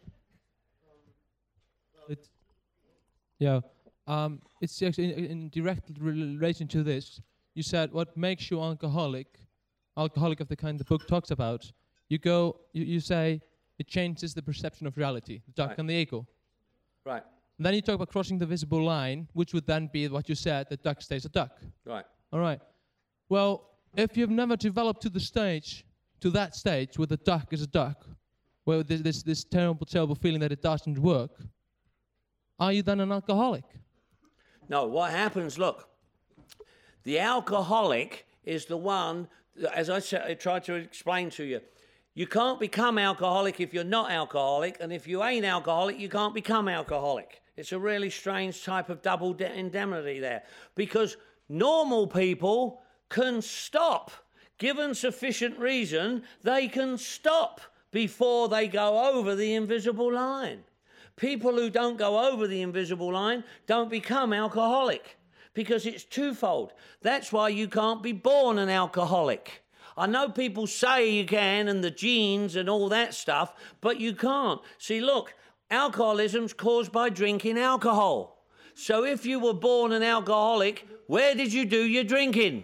It's actually in direct relation to this. You said what makes you alcoholic of the kind the book talks about. You say it changes the perception of reality, the duck and the eagle. Right. And then you talk about crossing the visible line, which would then be what you said, the duck stays a duck. Right. All right. Well, if you've never developed to that stage where the duck is a duck, where there's this terrible feeling that it doesn't work, are you then an alcoholic? No, what happens, look, the alcoholic is the one, as I tried to explain to you, you can't become alcoholic if you're not alcoholic, and if you ain't alcoholic, you can't become alcoholic. It's a really strange type of double indemnity there, because normal people can stop. Given sufficient reason, they can stop before they go over the invisible line. People who don't go over the invisible line don't become alcoholic, because it's twofold. That's why you can't be born an alcoholic. I know people say you can, and the genes and all that stuff, but you can't. See, look, alcoholism's caused by drinking alcohol. So if you were born an alcoholic, where did you do your drinking?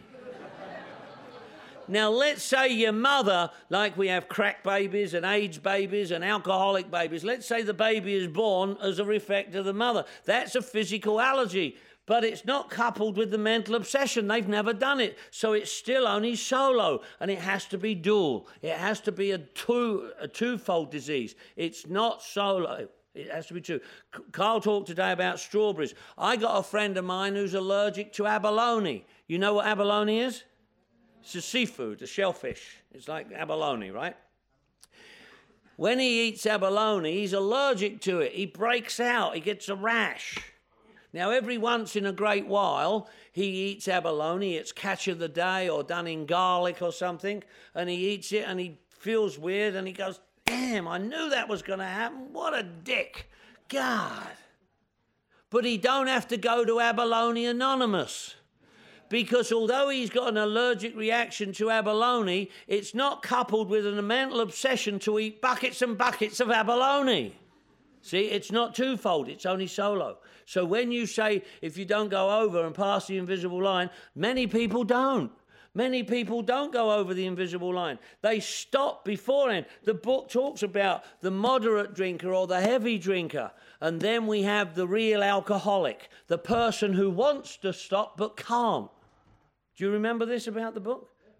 Now, let's say your mother, like we have crack babies and AIDS babies and alcoholic babies, let's say the baby is born as a effect of the mother. That's a physical allergy, but it's not coupled with the mental obsession. They've never done it, so it's still only solo, and it has to be dual. It has to be a twofold disease. It's not solo. It has to be two. Carl talked today about strawberries. I got a friend of mine who's allergic to abalone. You know what abalone is? It's a seafood, a shellfish. It's like abalone, right? When he eats abalone, he's allergic to it. He breaks out. He gets a rash. Now, every once in a great while, he eats abalone. It's catch of the day or done in garlic or something, and he eats it and he feels weird and he goes, damn, I knew that was going to happen. What a dick. God. But he don't have to go to Abalone Anonymous, because although he's got an allergic reaction to abalone, it's not coupled with a mental obsession to eat buckets and buckets of abalone. See, it's not twofold, it's only solo. So when you say, if you don't go over and pass the invisible line, many people don't. Many people don't go over the invisible line. They stop beforehand. The book talks about the moderate drinker or the heavy drinker. And then we have the real alcoholic, the person who wants to stop but can't. Do you remember this about the book?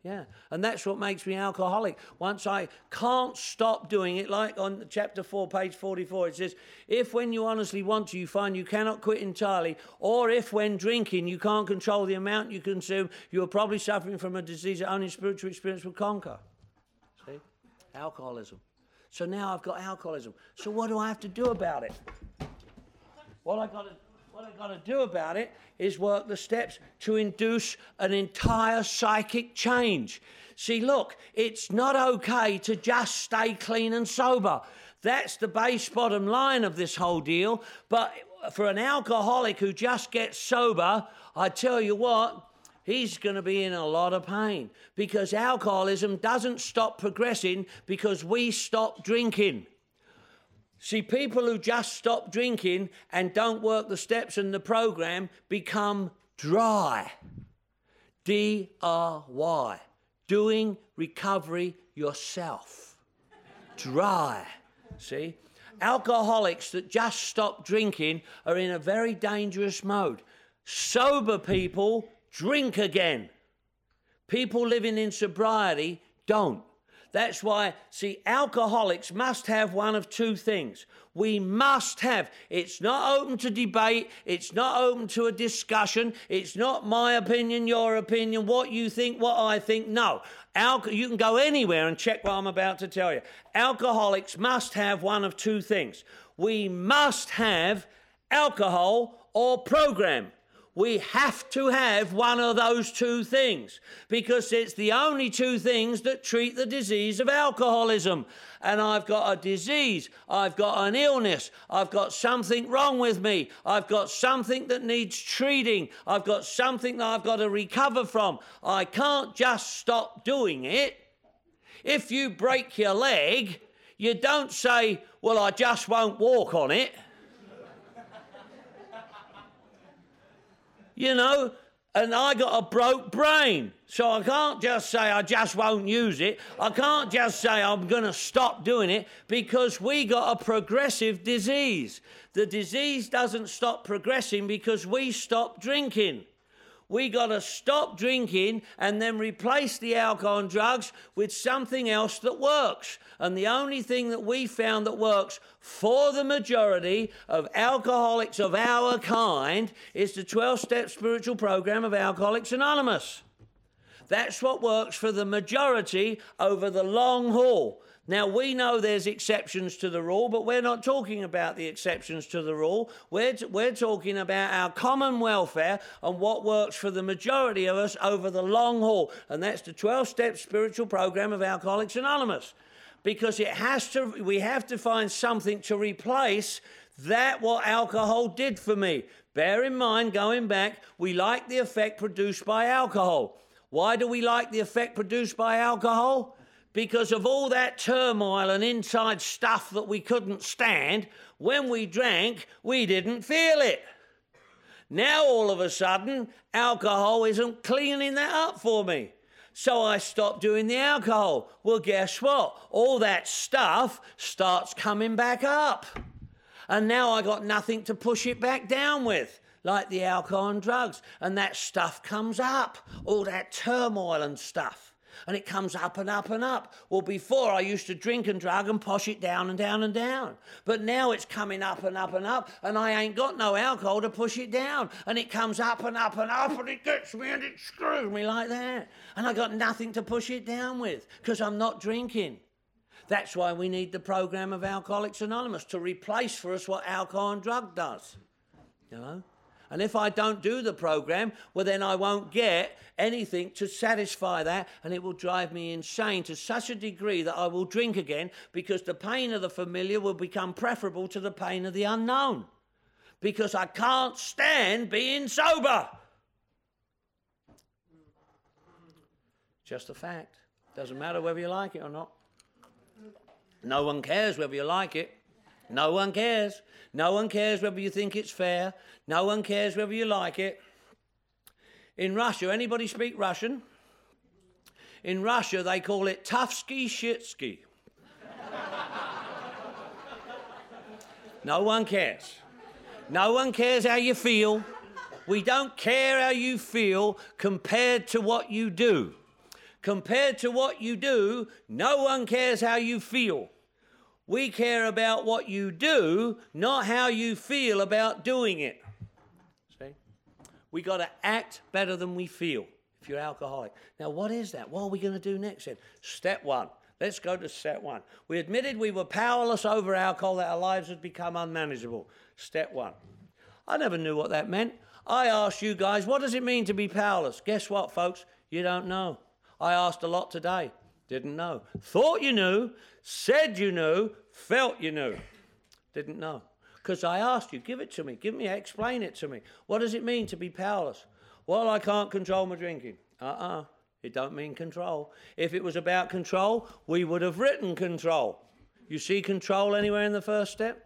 Yeah, and that's what makes me alcoholic. Once I can't stop doing it, like on chapter 4, page 44, it says, if when you honestly want to, you find you cannot quit entirely, or if when drinking you can't control the amount you consume, you are probably suffering from a disease that only spiritual experience will conquer. See? Alcoholism. So now I've got alcoholism. So what do I have to do about it? What I've got to do about it is work the steps to induce an entire psychic change. See, look, it's not okay to just stay clean and sober. That's the base bottom line of this whole deal. But for an alcoholic who just gets sober, I tell you what, he's going to be in a lot of pain, because alcoholism doesn't stop progressing because we stop drinking. See, people who just stop drinking and don't work the steps in the program become dry. D-R-Y. Doing recovery yourself. Dry. See? Alcoholics that just stop drinking are in a very dangerous mode. Sober people drink again. People living in sobriety don't. That's why, see, alcoholics must have one of two things. We must have. It's not open to debate. It's not open to a discussion. It's not my opinion, your opinion, what you think, what I think. No. You can go anywhere and check what I'm about to tell you. Alcoholics must have one of two things. We must have alcohol or program. We have to have one of those two things, because it's the only two things that treat the disease of alcoholism. And I've got a disease, I've got an illness, I've got something wrong with me, I've got something that needs treating, I've got something that I've got to recover from. I can't just stop doing it. If you break your leg, you don't say, well, I just won't walk on it. You know, and I got a broke brain. So I can't just say I just won't use it. I can't just say I'm going to stop doing it, because we got a progressive disease. The disease doesn't stop progressing because we stop drinking. We got to stop drinking and then replace the alcohol and drugs with something else that works. And the only thing that we found that works for the majority of alcoholics of our kind is the 12-step spiritual program of Alcoholics Anonymous. That's what works for the majority over the long haul. Now, we know there's exceptions to the rule, but we're not talking about the exceptions to the rule. We're talking about our common welfare and what works for the majority of us over the long haul. And that's the 12-step spiritual program of Alcoholics Anonymous. Because we have to find something to replace that what alcohol did for me. Bear in mind, going back, we like the effect produced by alcohol. Why do we like the effect produced by alcohol? Because of all that turmoil and inside stuff that we couldn't stand, when we drank, we didn't feel it. Now, all of a sudden, alcohol isn't cleaning that up for me. So I stopped doing the alcohol. Well, guess what? All that stuff starts coming back up. And now I got nothing to push it back down with, like the alcohol and drugs. And that stuff comes up, all that turmoil and stuff. And it comes up and up and up. Well, before I used to drink and drug and push it down and down and down. But now it's coming up and up and up, and I ain't got no alcohol to push it down. And it comes up and up and up, and it gets me and it screws me like that. And I got nothing to push it down with, because I'm not drinking. That's why we need the program of Alcoholics Anonymous to replace for us what alcohol and drug does. You know? And if I don't do the program, well, then I won't get anything to satisfy that, and it will drive me insane to such a degree that I will drink again, because the pain of the familiar will become preferable to the pain of the unknown, because I can't stand being sober. Just a fact. Doesn't matter whether you like it or not. No one cares whether you like it. No one cares. No one cares whether you think it's fair. No one cares whether you like it. In Russia, anybody speak Russian? In Russia, they call it tufsky shitsky. No one cares. No one cares how you feel. We don't care how you feel compared to what you do. Compared to what you do, no one cares how you feel. We care about what you do, not how you feel about doing it. See? We got to act better than we feel if you're alcoholic. Now, what is that? What are we going to do next then? Step one. Let's go to step one. We admitted we were powerless over alcohol, that our lives had become unmanageable. Step one. I never knew what that meant. I asked you guys, what does it mean to be powerless? Guess what, folks? You don't know. I asked a lot today. Didn't know. Thought you knew, said you knew, felt you knew. Didn't know. Because I asked you, give it to me. Explain it to me. What does it mean to be powerless? Well, I can't control my drinking. It don't mean control. If it was about control, we would have written control. You see control anywhere in the first step?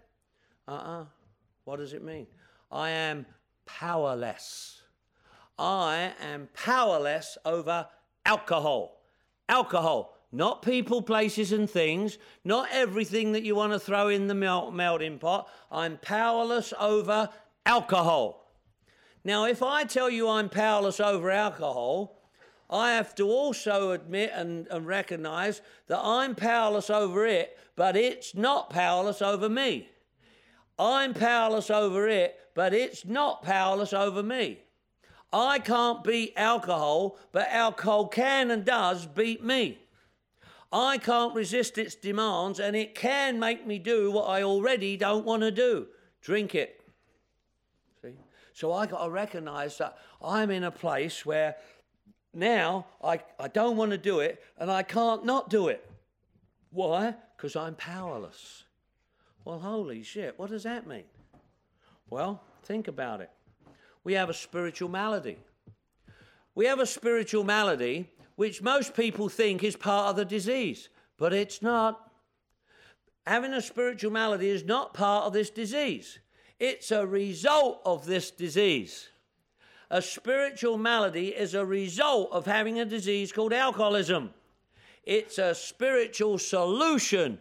What does it mean? I am powerless. I am powerless over alcohol. Alcohol, not people, places and things, not everything that you want to throw in the melting pot. I'm powerless over alcohol. Now, if I tell you I'm powerless over alcohol, I have to also admit and recognize that I'm powerless over it, but it's not powerless over me. I'm powerless over it, but it's not powerless over me. I can't beat alcohol, but alcohol can and does beat me. I can't resist its demands, and it can make me do what I already don't want to do. Drink it. See? So I got to recognize that I'm in a place where now I don't want to do it, and I can't not do it. Why? Because I'm powerless. Well, holy shit, what does that mean? Well, think about it. We have a spiritual malady. We have a spiritual malady which most people think is part of the disease, but it's not. Having a spiritual malady is not part of this disease. It's a result of this disease. A spiritual malady is a result of having a disease called alcoholism. It's a spiritual solution.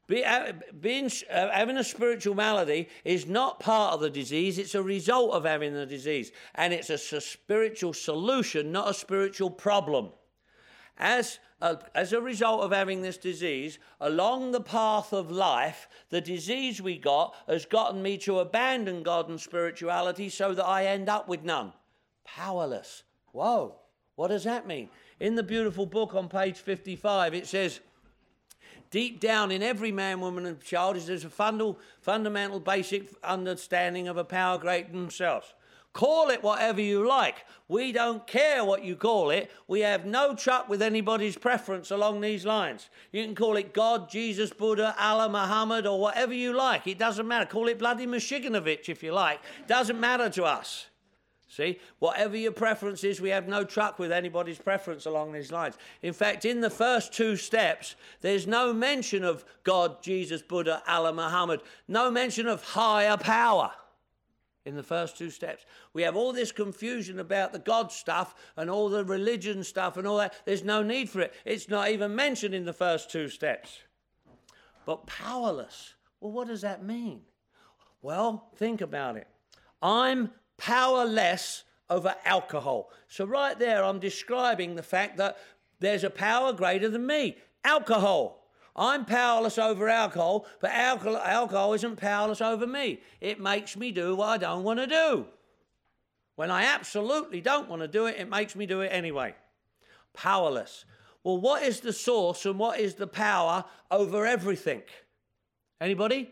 Having a spiritual malady is not part of the disease, it's a result of having the disease. And it's a spiritual solution, not a spiritual problem. As a result of having this disease, along the path of life, the disease we got has gotten me to abandon God and spirituality so that I end up with none. Powerless. Whoa, what does that mean? In the beautiful book on page 55, it says, deep down in every man, woman and child is there's a fundamental basic understanding of a power greater than themselves. Call it whatever you like. We don't care what you call it. We have no truck with anybody's preference along these lines. You can call it God, Jesus, Buddha, Allah, Muhammad, or whatever you like. It doesn't matter. Call it bloody Mashiganovich if you like. Doesn't matter to us. See, whatever your preference is, we have no truck with anybody's preference along these lines. In fact, in the first two steps, there's no mention of God, Jesus, Buddha, Allah, Muhammad. No mention of higher power in the first two steps. We have all this confusion about the God stuff and all the religion stuff and all that. There's no need for it. It's not even mentioned in the first two steps. But powerless. Well, what does that mean? Well, think about it. I'm powerless over alcohol. So right there, I'm describing the fact that there's a power greater than me. Alcohol. I'm powerless over alcohol, but alcohol isn't powerless over me. It makes me do what I don't want to do. When I absolutely don't want to do it, it makes me do it anyway. Powerless. Well, what is the source and what is the power over everything? Anybody?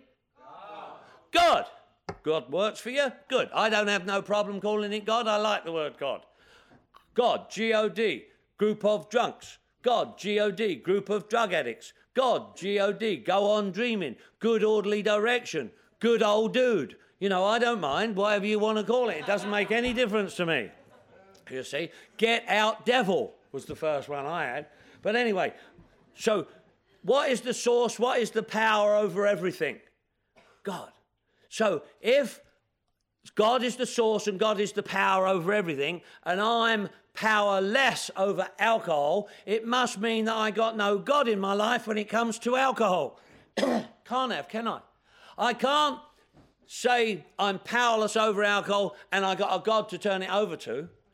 God. God works for you? Good. I don't have no problem calling it God. I like the word God. God, G-O-D, group of drunks. God, G-O-D, group of drug addicts. God, G-O-D, go on dreaming. Good orderly direction. Good old dude. You know, I don't mind, whatever you want to call it. It doesn't make any difference to me. You see, get out devil was the first one I had. But anyway, so what is the source? What is the power over everything? God. So if God is the source and God is the power over everything, and I'm powerless over alcohol, it must mean that I got no God in my life when it comes to alcohol. Can't have, can I? I can't say I'm powerless over alcohol and I got a God to turn it over to.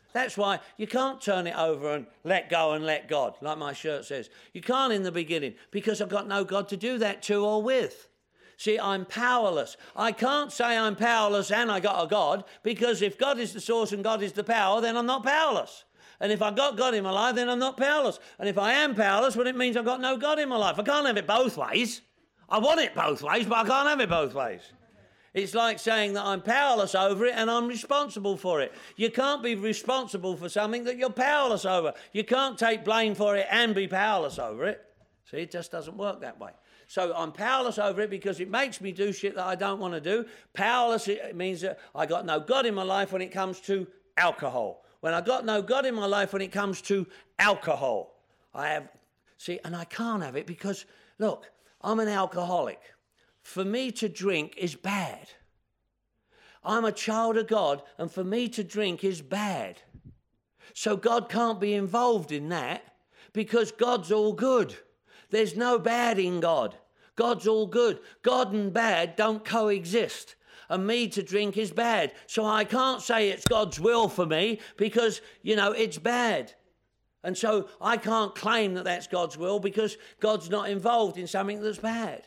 That's why you can't turn it over and let go and let God, like my shirt says. You can't in the beginning, because I've got no God to do that to or with. See, I'm powerless. I can't say I'm powerless and I got a God, because if God is the source and God is the power, then I'm not powerless. And if I've got God in my life, then I'm not powerless. And if I am powerless, well, it means I've got no God in my life. I can't have it both ways. I want it both ways, but I can't have it both ways. It's like saying that I'm powerless over it and I'm responsible for it. You can't be responsible for something that you're powerless over. You can't take blame for it and be powerless over it. See, it just doesn't work that way. So I'm powerless over it because it makes me do shit that I don't want to do. Powerless, it means that I got no God in my life when it comes to alcohol. When I got no God in my life when it comes to alcohol. And I can't have it because, look, I'm an alcoholic. For me to drink is bad. I'm a child of God, and for me to drink is bad. So God can't be involved in that because God's all good. There's no bad in God. God's all good. God and bad don't coexist. And me to drink is bad. So I can't say it's God's will for me because, it's bad. And so I can't claim that that's God's will because God's not involved in something that's bad.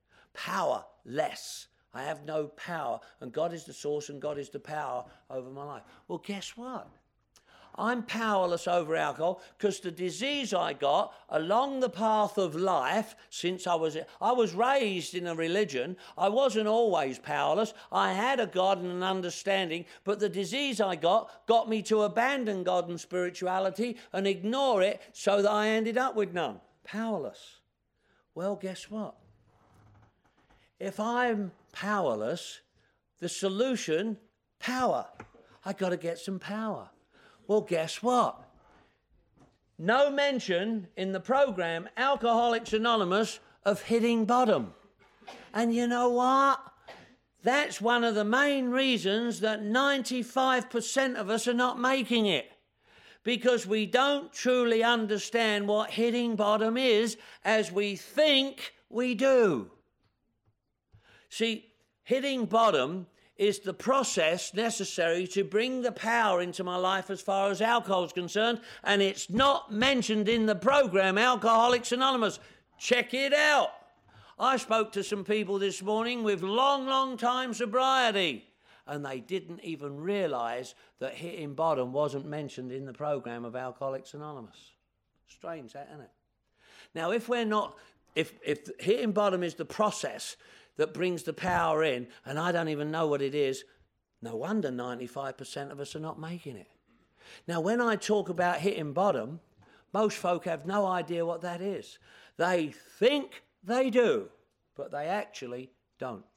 Powerless. I have no power, and God is the source and God is the power over my life. Well, guess what? I'm powerless over alcohol because the disease I got along the path of life since I was raised in a religion. I wasn't always powerless. I had a God and an understanding, but the disease I got me to abandon God and spirituality and ignore it so that I ended up with none. Powerless. Well, guess what? If I'm powerless, the solution, power. I got to get some power. Well, guess what? No mention in the program, Alcoholics Anonymous, of hitting bottom. And you know what? That's one of the main reasons that 95% of us are not making it. Because we don't truly understand what hitting bottom is as we think we do. See, hitting bottom is the process necessary to bring the power into my life as far as alcohol is concerned, and it's not mentioned in the program Alcoholics Anonymous. Check it out. I spoke to some people this morning with long time sobriety, and they didn't even realise that hitting bottom wasn't mentioned in the program of Alcoholics Anonymous. Strange, that, isn't it? Now, if hitting bottom is the process that brings the power in, and I don't even know what it is, no wonder 95% of us are not making it. Now, when I talk about hitting bottom, most folk have no idea what that is. They think they do, but they actually don't.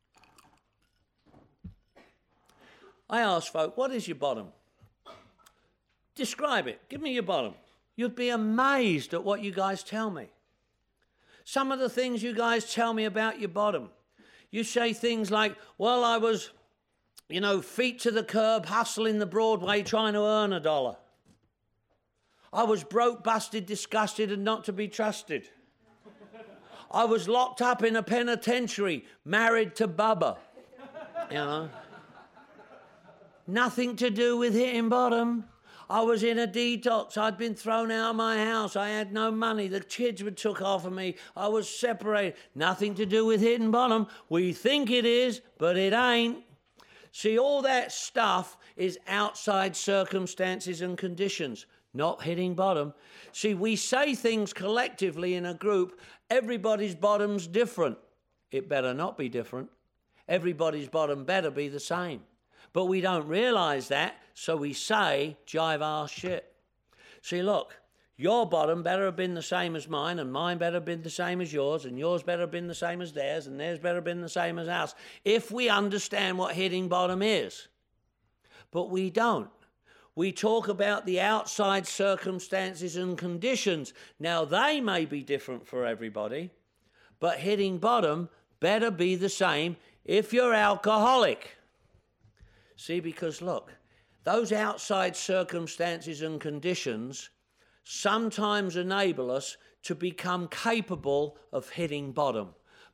I ask folk, what is your bottom? Describe it. Give me your bottom. You'd be amazed at what you guys tell me. Some of the things you guys tell me about your bottom. You say things like, well, I was, feet to the curb, hustling the Broadway, trying to earn $1. I was broke, busted, disgusted, and not to be trusted. I was locked up in a penitentiary, married to Bubba. Nothing to do with hitting bottom. I was in a detox. I'd been thrown out of my house. I had no money. The kids were took off of me. I was separated. Nothing to do with hitting bottom. We think it is, but it ain't. See, all that stuff is outside circumstances and conditions, not hitting bottom. See, we say things collectively in a group. Everybody's bottom's different. It better not be different. Everybody's bottom better be the same. But we don't realise that, so we say jive ass shit. See, look, your bottom better have been the same as mine, and mine better have been the same as yours, and yours better have been the same as theirs, and theirs better have been the same as ours, if we understand what hitting bottom is. But we don't. We talk about the outside circumstances and conditions. Now, they may be different for everybody, but hitting bottom better be the same if you're alcoholic. See, because look, those outside circumstances and conditions sometimes enable us to become capable of hitting bottom.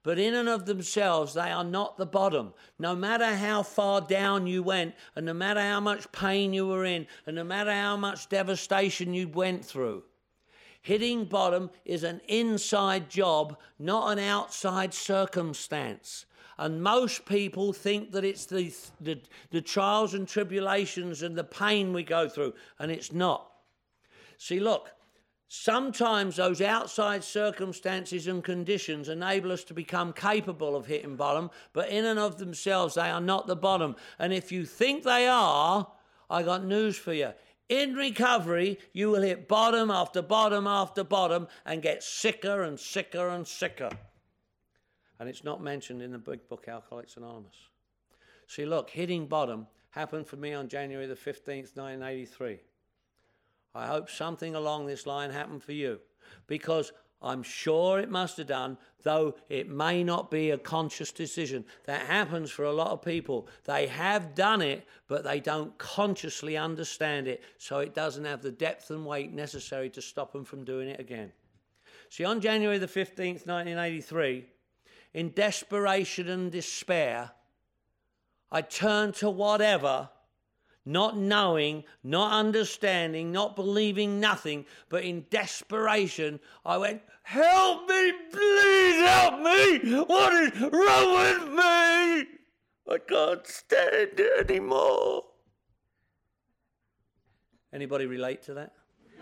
but in and of themselves, they are not the bottom. No matter how far down you went, and no matter how much pain you were in, and no matter how much devastation you went through, hitting bottom is an inside job, not an outside circumstance. And most people think that it's the trials and tribulations and the pain we go through, and it's not. See, look, sometimes those outside circumstances and conditions enable us to become capable of hitting bottom, but in and of themselves, they are not the bottom. And if you think they are, I got news for you. In recovery, you will hit bottom after bottom after bottom and get sicker and sicker and sicker. And it's not mentioned in the big book, Alcoholics Anonymous. See, look, hitting bottom happened for me on January the 15th, 1983. I hope something along this line happened for you, because I'm sure it must have done, though it may not be a conscious decision. That happens for a lot of people. They have done it, but they don't consciously understand it, so it doesn't have the depth and weight necessary to stop them from doing it again. See, on January the 15th, 1983, in desperation and despair, I turned to whatever, not knowing, not understanding, not believing nothing, but in desperation, I went, "Help me, please help me! What is wrong with me? I can't stand it anymore." Anybody relate to that?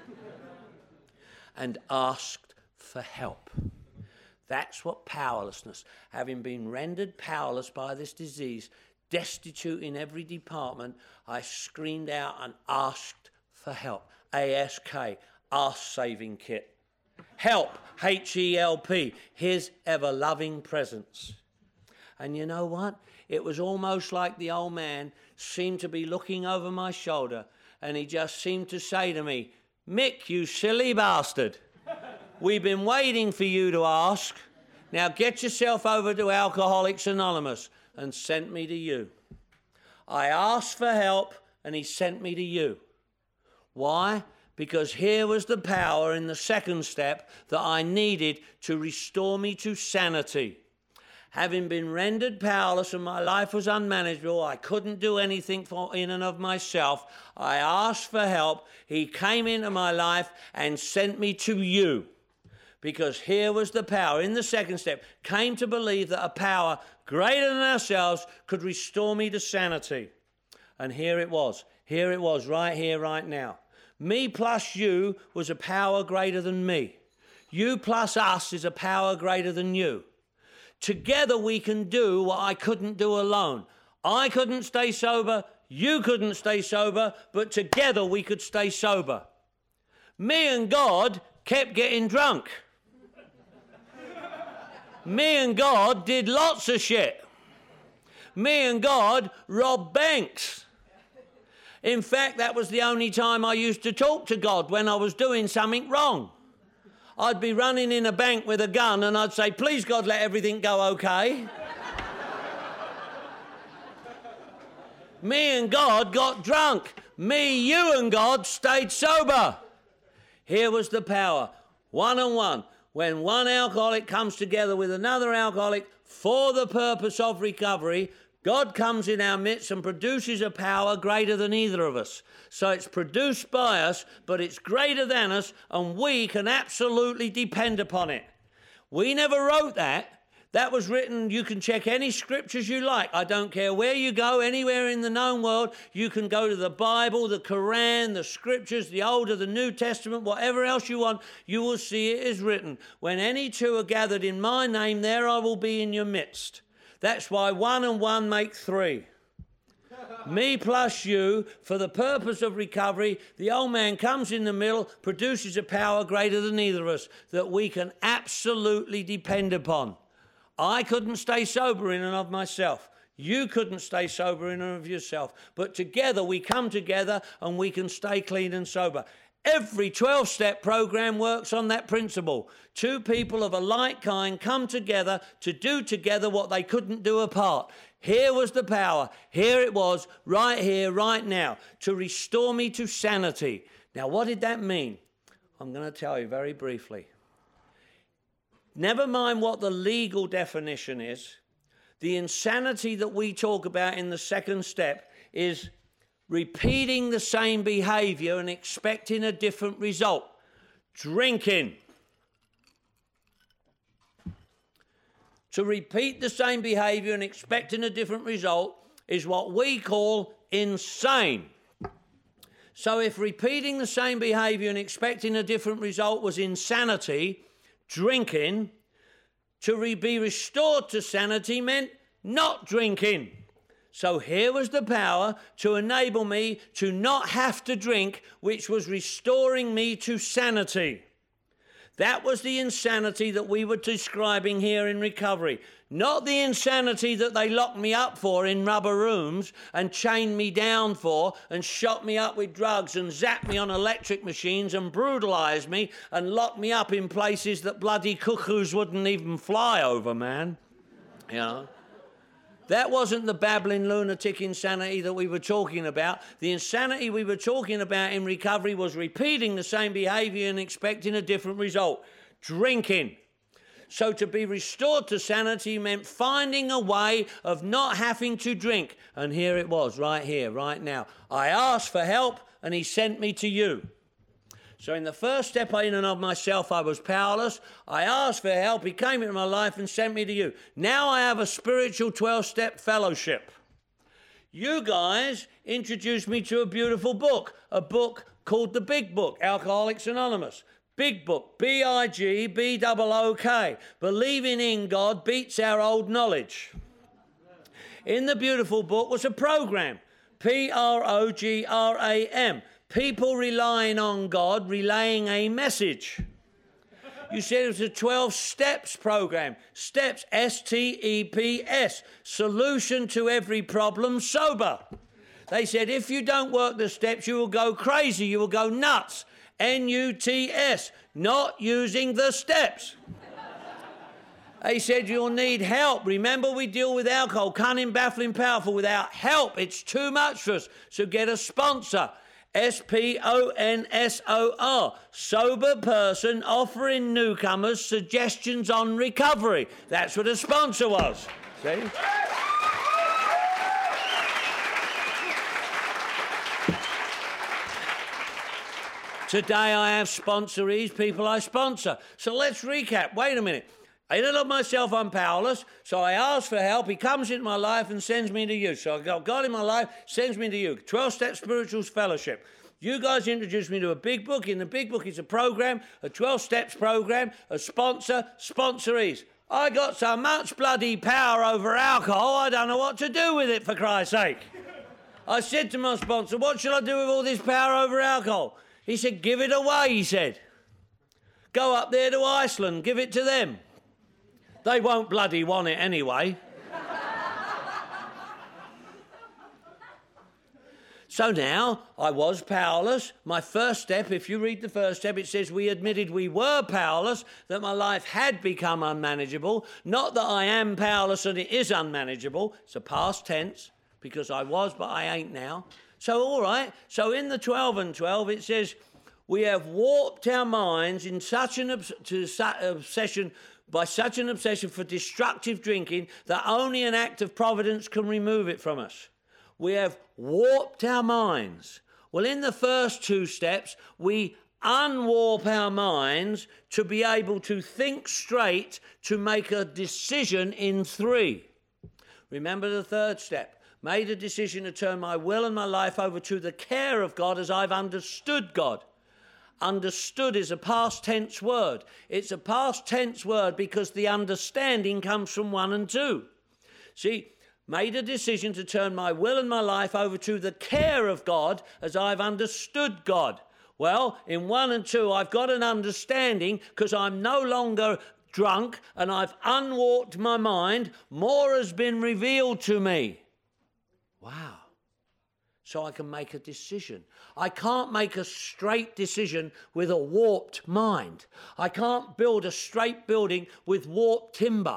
And asked for help. That's what powerlessness, having been rendered powerless by this disease, destitute in every department, I screamed out and asked for help. ASK, Ask Saving Kit. Help, HELP, His ever-loving presence. And you know what? It was almost like the old man seemed to be looking over my shoulder, and he just seemed to say to me, "Mick, you silly bastard. We've been waiting for you to ask. Now get yourself over to Alcoholics Anonymous," and sent me to you. I asked for help, and he sent me to you. Why? Because here was the power in the second step that I needed to restore me to sanity. Having been rendered powerless and my life was unmanageable, I couldn't do anything for in and of myself. I asked for help. He came into my life and sent me to you. Because here was the power, in the second step, came to believe that a power greater than ourselves could restore me to sanity. And here it was, right here, right now. Me plus you was a power greater than me. You plus us is a power greater than you. Together we can do what I couldn't do alone. I couldn't stay sober, you couldn't stay sober, but together we could stay sober. Me and God kept getting drunk. Me and God did lots of shit. Me and God robbed banks. In fact, that was the only time I used to talk to God, when I was doing something wrong. I'd be running in a bank with a gun and I'd say, "Please God, let everything go okay." Me and God got drunk. Me, you and God stayed sober. Here was the power, one-on-one. When one alcoholic comes together with another alcoholic for the purpose of recovery, God comes in our midst and produces a power greater than either of us. So it's produced by us, but it's greater than us, and we can absolutely depend upon it. We never wrote that. That was written, you can check any scriptures you like. I don't care where you go, anywhere in the known world. You can go to the Bible, the Quran, the scriptures, the Old or the New Testament, whatever else you want, you will see it is written. When any two are gathered in my name, there I will be in your midst. That's why 1 and 1 make 3. Me plus you, for the purpose of recovery, the old man comes in the middle, produces a power greater than either of us that we can absolutely depend upon. I couldn't stay sober in and of myself. You couldn't stay sober in and of yourself. But together we come together and we can stay clean and sober. Every 12-step program works on that principle. Two people of a like kind come together to do together what they couldn't do apart. Here was the power. Here it was, right here, right now, to restore me to sanity. Now, what did that mean? I'm going to tell you very briefly. Never mind what the legal definition is. The insanity that we talk about in the second step is repeating the same behavior and expecting a different result. Drinking. To repeat the same behavior and expecting a different result is what we call insane. So if repeating the same behavior and expecting a different result was insanity, drinking, to be restored to sanity meant not drinking. So here was the power to enable me to not have to drink, which was restoring me to sanity. That was the insanity that we were describing here in recovery. Not the insanity that they locked me up for in rubber rooms and chained me down for and shot me up with drugs and zapped me on electric machines and brutalised me and locked me up in places that bloody cuckoos wouldn't even fly over, man. You know? That wasn't the babbling lunatic insanity that we were talking about. The insanity we were talking about in recovery was repeating the same behaviour and expecting a different result. Drinking. So to be restored to sanity meant finding a way of not having to drink. And here it was, right here, right now. I asked for help and he sent me to you. So in the first step in and of myself, I was powerless. I asked for help. He came into my life and sent me to you. Now I have a spiritual 12-step fellowship. You guys introduced me to a beautiful book, a book called The Big Book, Alcoholics Anonymous. Big Book, B-I-G-B-O-O-K. Believing in God beats our old knowledge. In the beautiful book was a program, P-R-O-G-R-A-M. People relying on God, relaying a message. You said it was a 12 steps program. Steps, S-T-E-P-S. Solution to every problem, sober. They said if you don't work the steps, you will go crazy, you will go nuts. N-U-T-S. Not using the steps. They said you'll need help. Remember, we deal with alcohol, cunning, baffling, powerful. Without help, it's too much for us. So get a sponsor. S-P-O-N-S-O-R, sober person offering newcomers suggestions on recovery. That's what a sponsor was. See? Today I have sponsorees, people I sponsor. So let's recap. Wait a minute. In and of myself, I'm powerless, so I ask for help. He comes into my life and sends me to you. So I've got God in my life, sends me to you. 12-Step Spirituals Fellowship. You guys introduced me to a big book. In the big book, it's a program, a 12 steps program, a sponsor, sponsorees. I got so much bloody power over alcohol, I don't know what to do with it, for Christ's sake. I said to my sponsor, what shall I do with all this power over alcohol? He said, give it away, he said. Go up there to Iceland, give it to them. They won't bloody want it anyway. So now, I was powerless. My first step, if you read the first step, it says we admitted we were powerless, that my life had become unmanageable. Not that I am powerless and it is unmanageable. It's a past tense, because I was, but I ain't now. So, all right. So in the 12 and 12, it says, we have warped our minds in such an obsession for destructive drinking that only an act of providence can remove it from us. We have warped our minds. Well, in the first two steps, we unwarp our minds to be able to think straight, to make a decision in 3. Remember the third step. Made a decision to turn my will and my life over to the care of God as I've understood God. Understood is a past tense word. It's a past tense word because the understanding comes from 1 and 2. See, made a decision to turn my will and my life over to the care of God as I've understood God. Well, in 1 and 2, I've got an understanding because I'm no longer drunk and I've unwarped my mind. More has been revealed to me. Wow. So I can make a decision. I can't make a straight decision with a warped mind. I can't build a straight building with warped timber.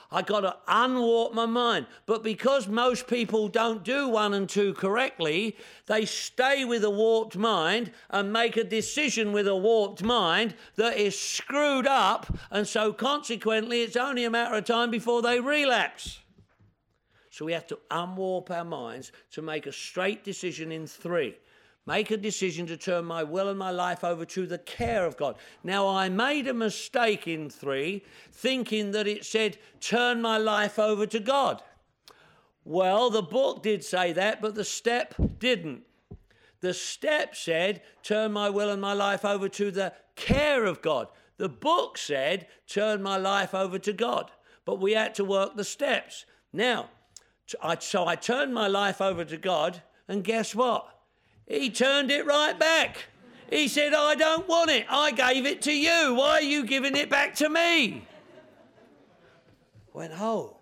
I got to unwarp my mind. But because most people don't do 1 and 2 correctly, they stay with a warped mind and make a decision with a warped mind that is screwed up, and so consequently it's only a matter of time before they relapse. So we have to unwarp our minds to make a straight decision in 3. Make a decision to turn my will and my life over to the care of God. Now, I made a mistake in 3, thinking that it said, turn my life over to God. Well, the book did say that, but the step didn't. The step said, turn my will and my life over to the care of God. The book said, turn my life over to God. But we had to work the steps. Now, so I turned my life over to God, and guess what? He turned it right back. He said, I don't want it. I gave it to you. Why are you giving it back to me? Went, oh.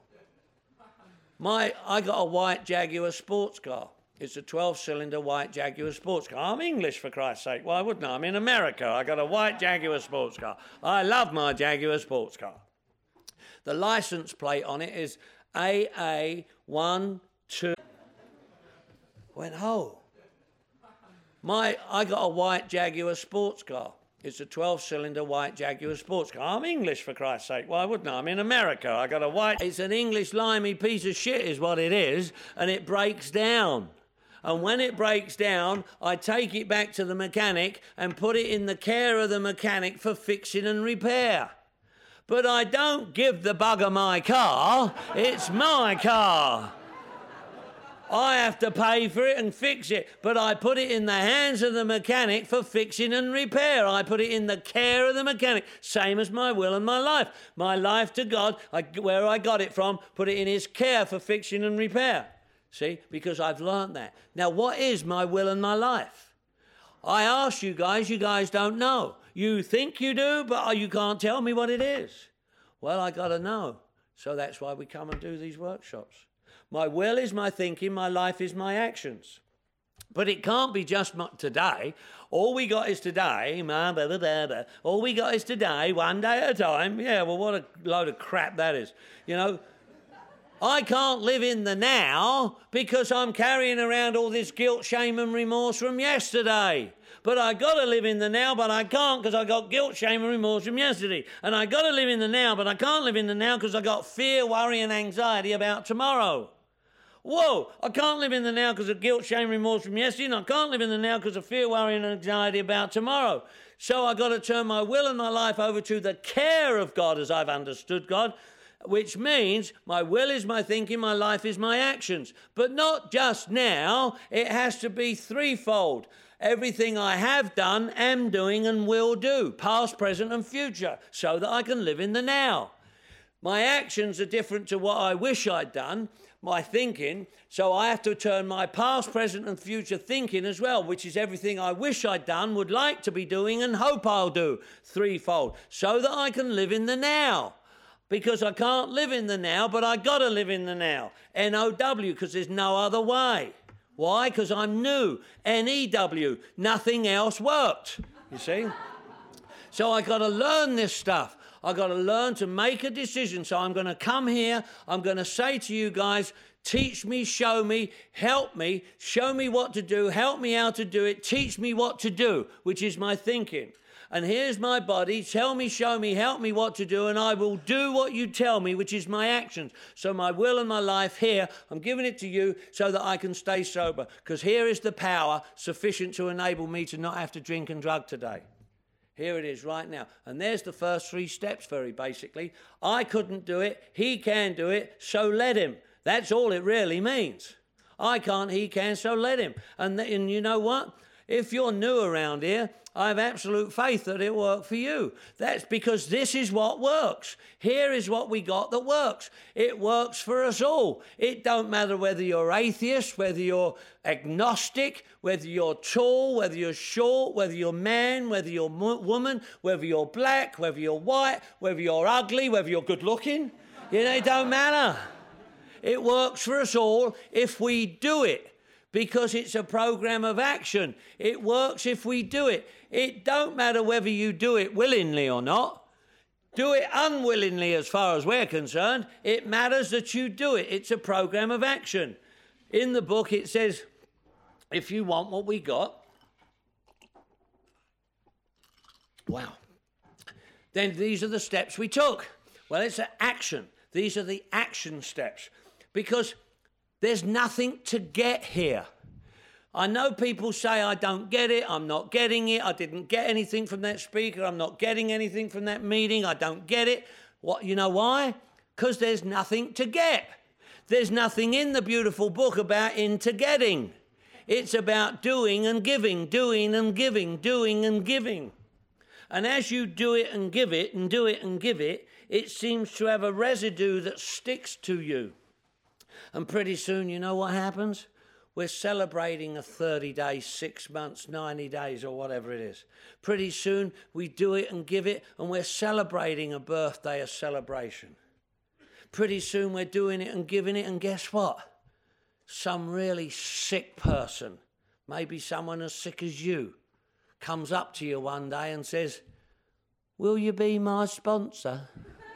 I got a white Jaguar sports car. It's a 12-cylinder white Jaguar sports car. I'm English, for Christ's sake. Why wouldn't I? I'm in America. I got a white Jaguar sports car. I love my Jaguar sports car. The license plate on it is AA12. Went, oh. I got a white Jaguar sports car. It's a 12-cylinder white Jaguar sports car. I'm English, for Christ's sake. Why wouldn't I? I'm in America. I got a white... It's an English limey piece of shit is what it is, and it breaks down. And when it breaks down, I take it back to the mechanic and put it in the care of the mechanic for fixing and repair. But I don't give the bugger my car. It's my car. I have to pay for it and fix it, but I put it in the hands of the mechanic for fixing and repair. I put it in the care of the mechanic, same as my will and my life. My life to God, where I got it from, put it in his care for fixing and repair. See, because I've learned that. Now, what is my will and my life? I ask you guys don't know. You think you do, but you can't tell me what it is. Well, I got to know. So that's why we come and do these workshops. My will is my thinking, my life is my actions. But it can't be just today. All we got is today. All we got is today, one day at a time. Yeah, well, what a load of crap that is. You know, I can't live in the now because I'm carrying around all this guilt, shame and remorse from yesterday. But I got to live in the now, but I can't because I got guilt, shame and remorse from yesterday. And I got to live in the now, but I can't live in the now because I got fear, worry and anxiety about tomorrow. Whoa, I can't live in the now because of guilt, shame, remorse from yesterday, and I can't live in the now because of fear, worry, and anxiety about tomorrow. So I've got to turn my will and my life over to the care of God as I've understood God, which means my will is my thinking, my life is my actions. But not just now, it has to be threefold. Everything I have done, am doing, and will do, past, present, and future, so that I can live in the now. My actions are different to what I wish I'd done, my thinking, so I have to turn my past, present and future thinking as well, which is everything I wish I'd done, would like to be doing and hope I'll do, threefold, so that I can live in the now. Because I can't live in the now, but I got to live in the now. N-O-W, because there's no other way. Why? Because I'm new. N-E-W, nothing else worked, you see? So I got to learn this stuff. I've got to learn to make a decision. So I'm going to come here. I'm going to say to you guys, teach me, show me, help me, show me what to do, help me how to do it, teach me what to do, which is my thinking. And here's my body, tell me, show me, help me what to do, and I will do what you tell me, which is my actions. So my will and my life here, I'm giving it to you so that I can stay sober, because here is the power sufficient to enable me to not have to drink and drug today. Here it is right now. And there's the first 3 steps, very basically. I couldn't do it. He can do it, so let him. That's all it really means. I can't, he can, so let him. And you know what? If you're new around here, I have absolute faith that it'll work for you. That's because this is what works. Here is what we got that works. It works for us all. It don't matter whether you're atheist, whether you're agnostic, whether you're tall, whether you're short, whether you're man, whether you're woman, whether you're black, whether you're white, whether you're ugly, whether you're good looking. You know, it don't matter. It works for us all if we do it. Because it's a program of action. It works if we do it. It don't matter whether you do it willingly or not. Do it unwillingly as far as we're concerned. It matters that you do it. It's a program of action. In the book it says, if you want what we got, wow, then these are the steps we took. Well, it's an action. These are the action steps. Because there's nothing to get here. I know people say, I don't get it, I'm not getting it, I didn't get anything from that speaker, I'm not getting anything from that meeting, I don't get it. What? You know why? Because there's nothing to get. There's nothing in the beautiful book about into getting. It's about doing and giving, doing and giving, doing and giving. And as you do it and give it and do it and give it, it seems to have a residue that sticks to you. And pretty soon, you know what happens? We're celebrating a 30 days, 6 months, 90 days, or whatever it is. Pretty soon, we do it and give it, and we're celebrating a birthday, a celebration. Pretty soon, we're doing it and giving it, and guess what? Some really sick person, maybe someone as sick as you, comes up to you one day and says, will you be my sponsor?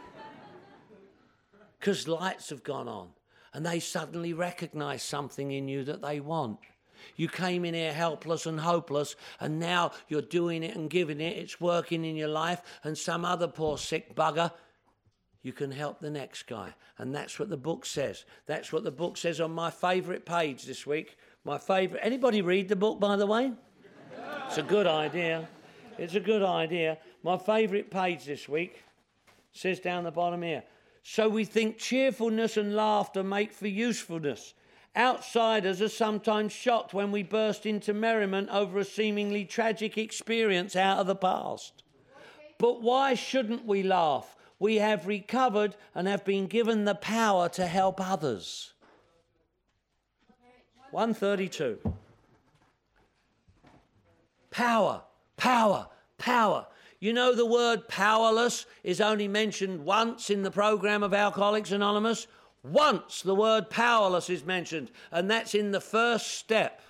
Because lights have gone on. And they suddenly recognise something in you that they want. You came in here helpless and hopeless, and now you're doing it and giving it. It's working in your life, and some other poor sick bugger, you can help the next guy. And that's what the book says. That's what the book says on my favourite page this week. My favourite. Anybody read the book, by the way? It's a good idea. It's a good idea. My favourite page this week says down the bottom here, so we think cheerfulness and laughter make for usefulness. Outsiders are sometimes shocked when we burst into merriment over a seemingly tragic experience out of the past. But why shouldn't we laugh? We have recovered and have been given the power to help others. 132. Power, power, power. You know the word powerless is only mentioned once in the program of Alcoholics Anonymous. Once the word powerless is mentioned, and that's in the first step.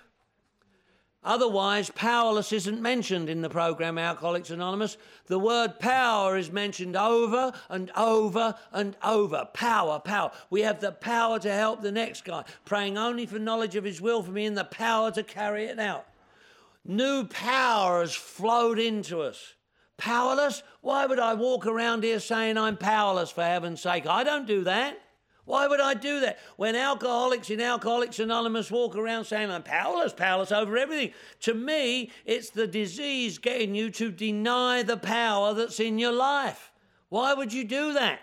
Otherwise, powerless isn't mentioned in the program Alcoholics Anonymous. The word power is mentioned over and over and over. Power, power. We have the power to help the next guy, praying only for knowledge of his will for me and the power to carry it out. New power has flowed into us. Powerless? Why would I walk around here saying I'm powerless, for heaven's sake? I don't do that. Why would I do that? When alcoholics in Alcoholics Anonymous walk around saying I'm powerless, powerless over everything, to me, it's the disease getting you to deny the power that's in your life. Why would you do that?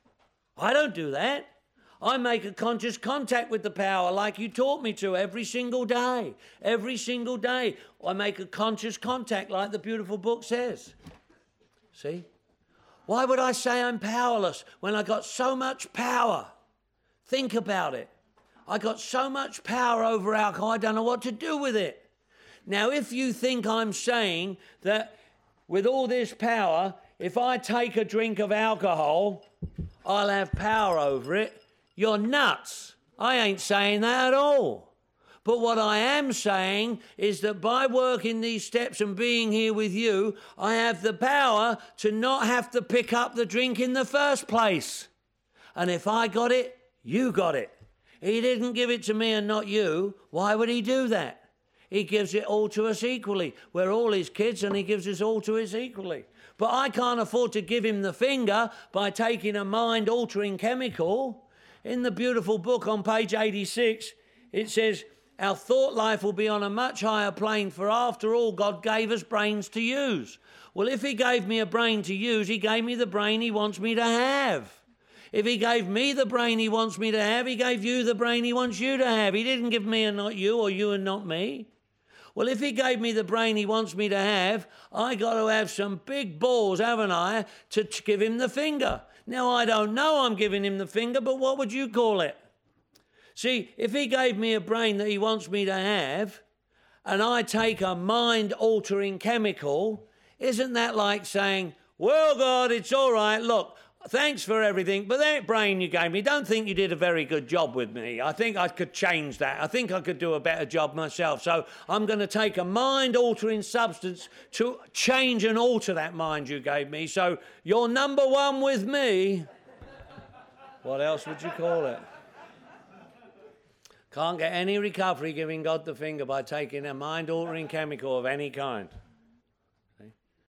I don't do that. I make a conscious contact with the power like you taught me to every single day. Every single day, I make a conscious contact like the beautiful book says. See? Why would I say I'm powerless when I got so much power? Think about it. I got so much power over alcohol, I don't know what to do with it. Now, if you think I'm saying that with all this power, if I take a drink of alcohol, I'll have power over it, you're nuts. I ain't saying that at all. But what I am saying is that by working these steps and being here with you, I have the power to not have to pick up the drink in the first place. And if I got it, you got it. He didn't give it to me and not you. Why would he do that? He gives it all to us equally. We're all his kids and he gives us all to us equally. But I can't afford to give him the finger by taking a mind-altering chemical. In the beautiful book on page 86, it says, our thought life will be on a much higher plane, for after all, God gave us brains to use. Well, if he gave me a brain to use, he gave me the brain he wants me to have. If he gave me the brain he wants me to have, he gave you the brain he wants you to have. He didn't give me and not you, or you and not me. Well, if he gave me the brain he wants me to have, I got to have some big balls, haven't I, to give him the finger. Now, I don't know I'm giving him the finger, but what would you call it? See, if he gave me a brain that he wants me to have, and I take a mind-altering chemical, isn't that like saying, well, God, it's all right, look, thanks for everything, but that brain you gave me, don't think you did a very good job with me. I think I could change that. I think I could do a better job myself. So I'm going to take a mind-altering substance to change and alter that mind you gave me. So you're number one with me. What else would you call it? Can't get any recovery giving God the finger by taking a mind-altering chemical of any kind.